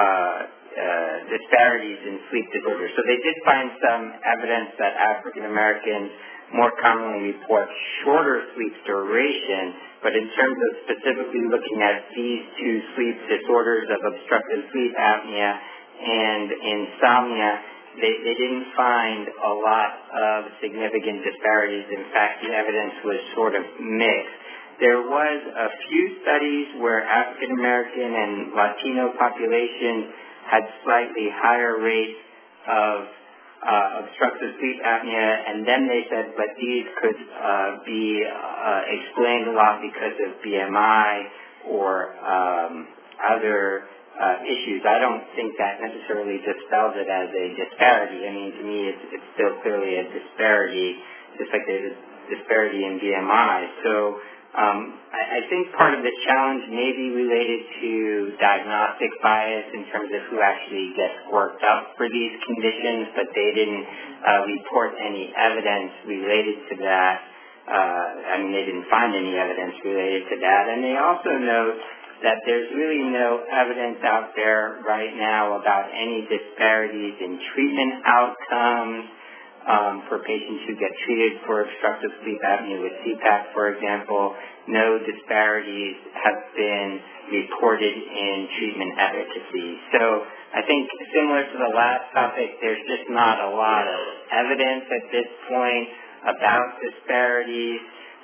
S5: disparities in sleep disorders. So they did find some evidence that African Americans more commonly report shorter sleep duration, but in terms of specifically looking at these two sleep disorders of obstructive sleep apnea and insomnia, they didn't find a lot of significant disparities. In fact, the evidence was sort of mixed. There was a few studies where African American and Latino populations had slightly higher rates of obstructive sleep apnea, and then they said, but these could be explained a lot because of BMI or other issues. I don't think that necessarily dispels it as a disparity. I mean, to me, it's still clearly a disparity, just like there's a disparity in BMI. So I think part of the challenge may be related to diagnostic bias in terms of who actually gets worked up for these conditions, but they didn't report any evidence related to that. They didn't find any evidence related to that. And they also note that there's really no evidence out there right now about any disparities in treatment outcomes for patients who get treated for obstructive sleep apnea with CPAP, for example. No disparities have been reported in treatment efficacy. So I think similar to the last topic, there's just not a lot of evidence at this point about disparities.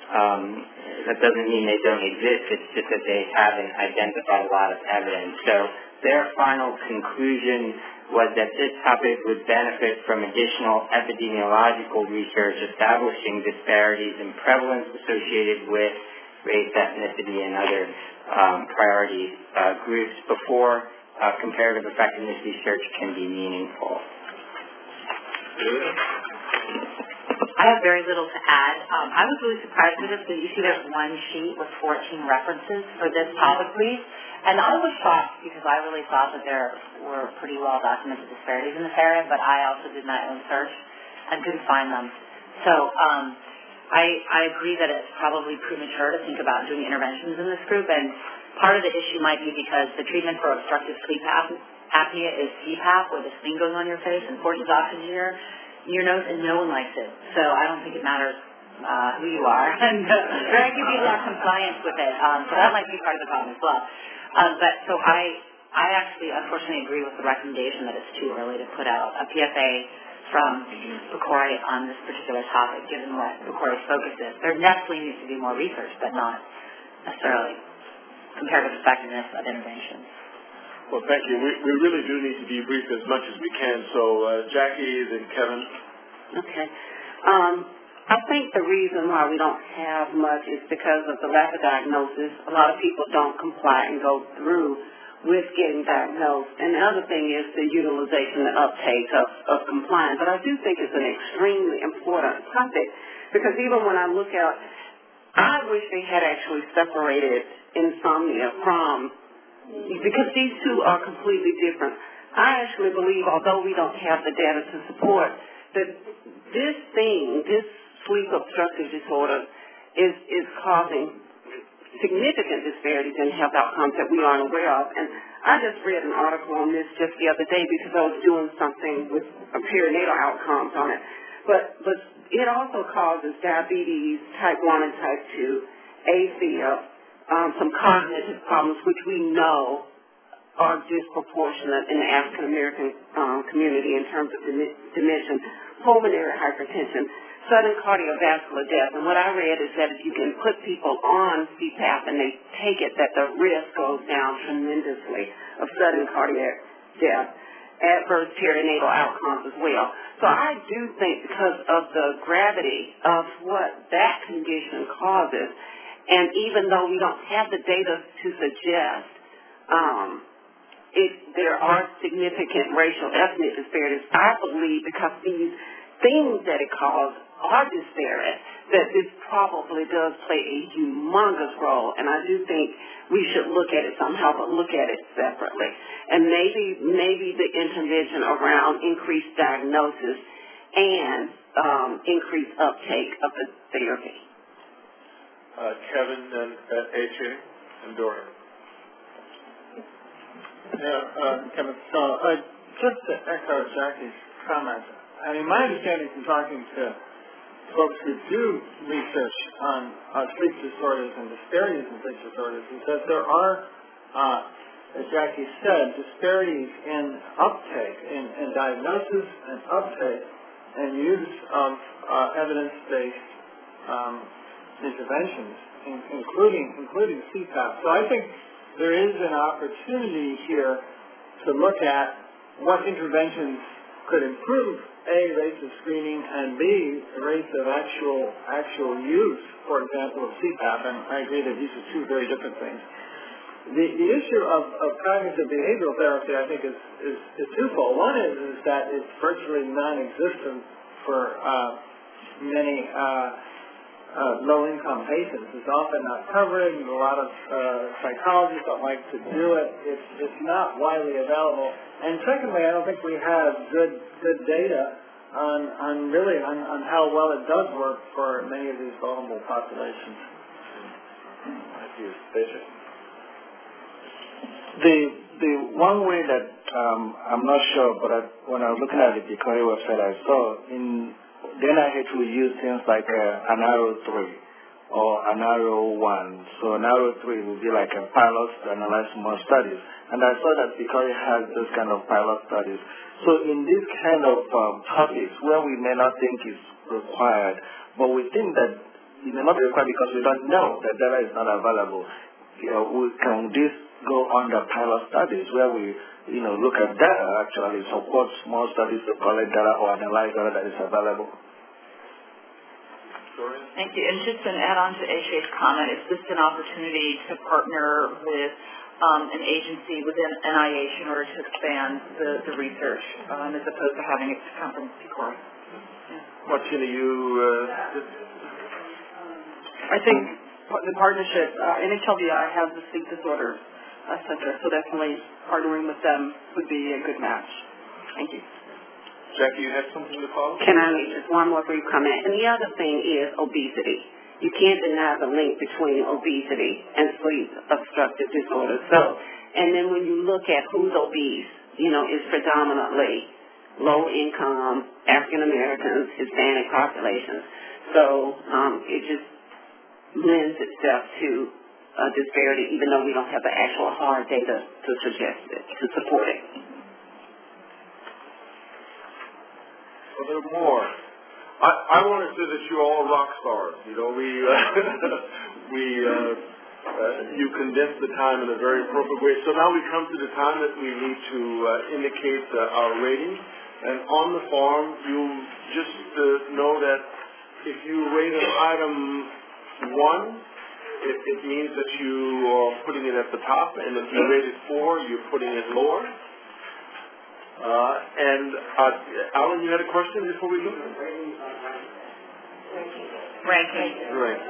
S5: That doesn't mean they don't exist. It's just that they haven't identified a lot of evidence. So their final conclusion was that this topic would benefit from additional epidemiological research establishing disparities in prevalence associated with race, ethnicity, and other priority groups before comparative effectiveness research can be meaningful.
S16: I have very little to add. I was really surprised with this because you see there's one sheet with 14 references for this topic, please. And I was shocked because I really thought that there were pretty well documented disparities in this area, but I also did my own search and couldn't find them. So I agree that it's probably premature to think about doing interventions in this group, and part of the issue might be because the treatment for obstructive sleep apnea is CPAP, where this thing goes on your face and forces oxygen in your nose, and no one likes it. So I don't think it matters who you are. And very few people are compliant with it. So that might be part of the problem as well. But so I actually unfortunately agree with the recommendation that it's too early to put out a PFA from PCORI on this particular topic, given what PCORI's focus is. There definitely needs to be more research, but not necessarily comparative effectiveness of interventions.
S2: Well, thank you. We really do need to debrief as much as we can. So, Jackie, then Kevin.
S14: Okay. I think the reason why we don't have much is because of the lack of diagnosis. A lot of people don't comply and go through with getting diagnosed. And the other thing is the utilization and uptake of compliance. But I do think it's an extremely important topic because even when I look at, I wish they had actually separated insomnia from, because these two are completely different. I actually believe, although we don't have the data to support, that this sleep obstructive disorder is causing significant disparities in health outcomes that we aren't aware of. And I just read an article on this just the other day because I was doing something with perinatal outcomes on it. But it also causes diabetes, type 1 and type 2, AFib, some cognitive problems, which we know are disproportionate in the African American community in terms of dementia, pulmonary hypertension, sudden cardiovascular death. And what I read is that if you can put people on CPAP and they take it, that the risk goes down tremendously of sudden cardiac death, adverse perinatal outcomes as well. So I do think because of the gravity of what that condition causes, and even though we don't have the data to suggest there are significant racial ethnic disparities, I believe because these things that it causes are disparate, that this probably does play a humongous role. And I do think we should look at it somehow, but look at it separately. And maybe the intervention around increased diagnosis and increased uptake of the therapy.
S2: Kevin and AJ and Dorian.
S19: Kevin, so just to echo Jackie's comments, I mean, my understanding from talking to folks who do research on sleep disorders and disparities in sleep disorders is that there are, as Jackie said, disparities in uptake, in diagnosis and uptake and use of evidence-based interventions, including CPAP. So I think there is an opportunity here to look at what interventions could improve A, rates of screening, and B, rates of actual use, for example, of CPAP. And I agree that these are two very different things. The issue of cognitive behavioral therapy, I think, is twofold. One is that it's virtually non-existent for many low-income patients. It's often not covered. A lot of psychologists don't like to do it. It's not widely available. And secondly, I don't think we have good data on how well it does work for many of these vulnerable populations.
S2: Thank you. Bishop.
S10: The one way that I'm not sure, but when I was looking at the PCORI website, I saw the NIH will use things like an ANARO 3 or an ANARO 1. So an ANARO 3 will be like a pilot to analyze more studies. And I saw that PCORI has this kind of pilot studies. So in these kind of topics where we may not think is required, but we think that it may not be required because we don't know that data is not available. Can this go under pilot studies where we, look at data actually, support small studies to collect data or analyze data that is available?
S1: Thank you. And just an add-on to Aisha's comment, is this an opportunity to partner with an agency within NIH in order to expand the research as opposed to having it come from PCORI?
S2: Martina,
S17: I think the partnership, NHLBI has the Sleep Disorder Center, so definitely partnering with them would be a good match. Thank you.
S2: Jackie, you have something to follow?
S6: Can I make just one more brief comment? And the other thing is obesity. You can't deny the link between obesity and sleep obstructive disorder. So, and then when you look at who's obese, it's predominantly low income, African Americans, Hispanic populations. So it just lends itself to a disparity, even though we don't have the actual hard data to suggest it, to support it.
S2: A little more. I want to say that you're all rock stars. You condensed the time in a very appropriate way. So now we come to the time that we need to indicate our rating. And on the form, you just know that if you rate an item 1, it means that you are putting it at the top, and if you rate it 4, you're putting it lower. Alan, you had a question before we do?
S1: Ranking.
S2: Right.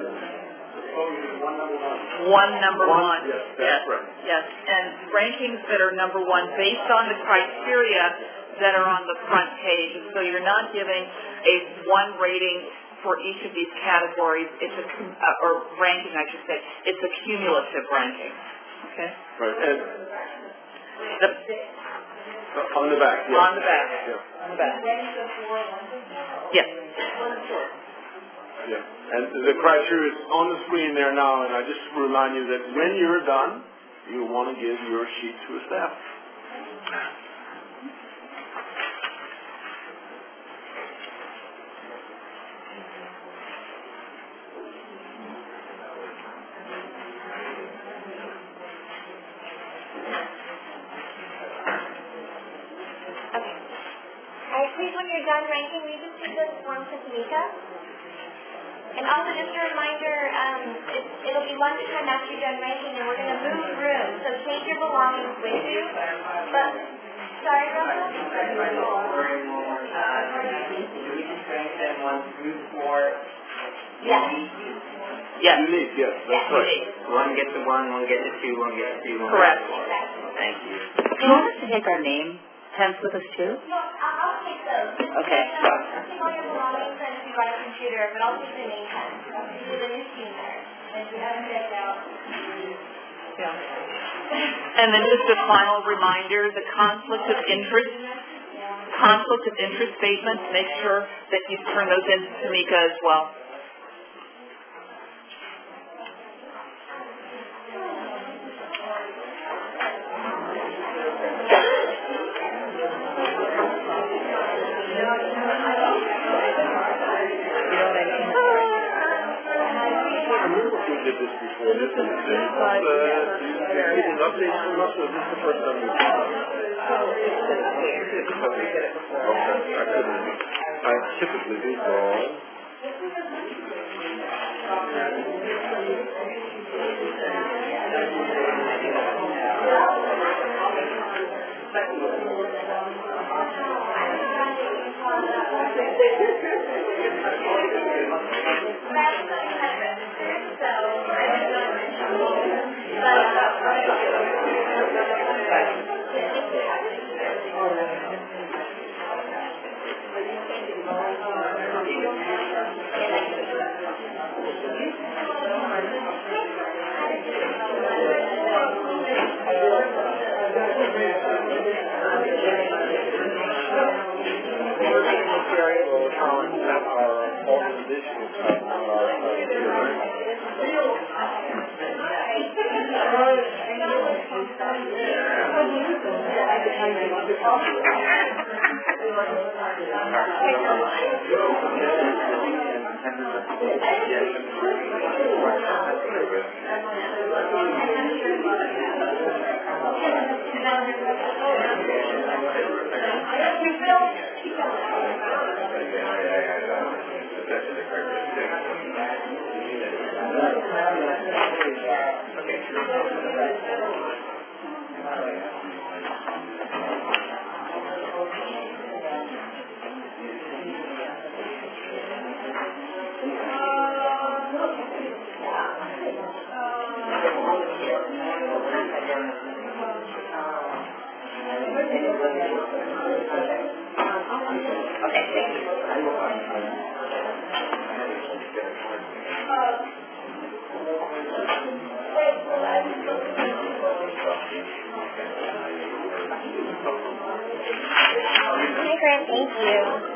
S1: Number one.
S2: Yes, that's right.
S1: Yes, and rankings that are number 1 based on the criteria that are on the front page. And so you're not giving a 1 rating for each of these categories. It's or ranking, I should say. It's a cumulative ranking. Okay.
S2: Right. And on the back. Yes.
S1: On the back.
S2: Yeah.
S1: On the back. Yes.
S2: Yeah. And the criteria is on the screen there now, and I just remind you that when you're done, you want to give your sheet to a staff.
S4: Please, when you're done ranking, will you just give this form to Tamika? And also, just a reminder, it'll be lunchtime after you're done ranking, and we're going to move rooms. So take your belongings with you. But, sorry, Roma? Yes.
S1: Yes.
S2: Unique, yes. That's right.
S5: One gets a 1, one gets a 2, one gets a 2, one
S1: Correct.
S5: gets a 4. Thank you.
S16: Do you want us to take our name temps with us too?
S4: No, I'll take those.
S16: Okay.
S4: I'll take all your belongings and if you got a computer, but I'll take the name tag. There's a new team there. And we haven't checked out.
S1: Yeah. And then just a final reminder, the conflict of interest statements, make sure that you turn those in to Tamika as well.
S2: Did this before. This is getting updates from us, or is this the first time you've done it? I typically do all.
S4: Hi, Grant. Thank you.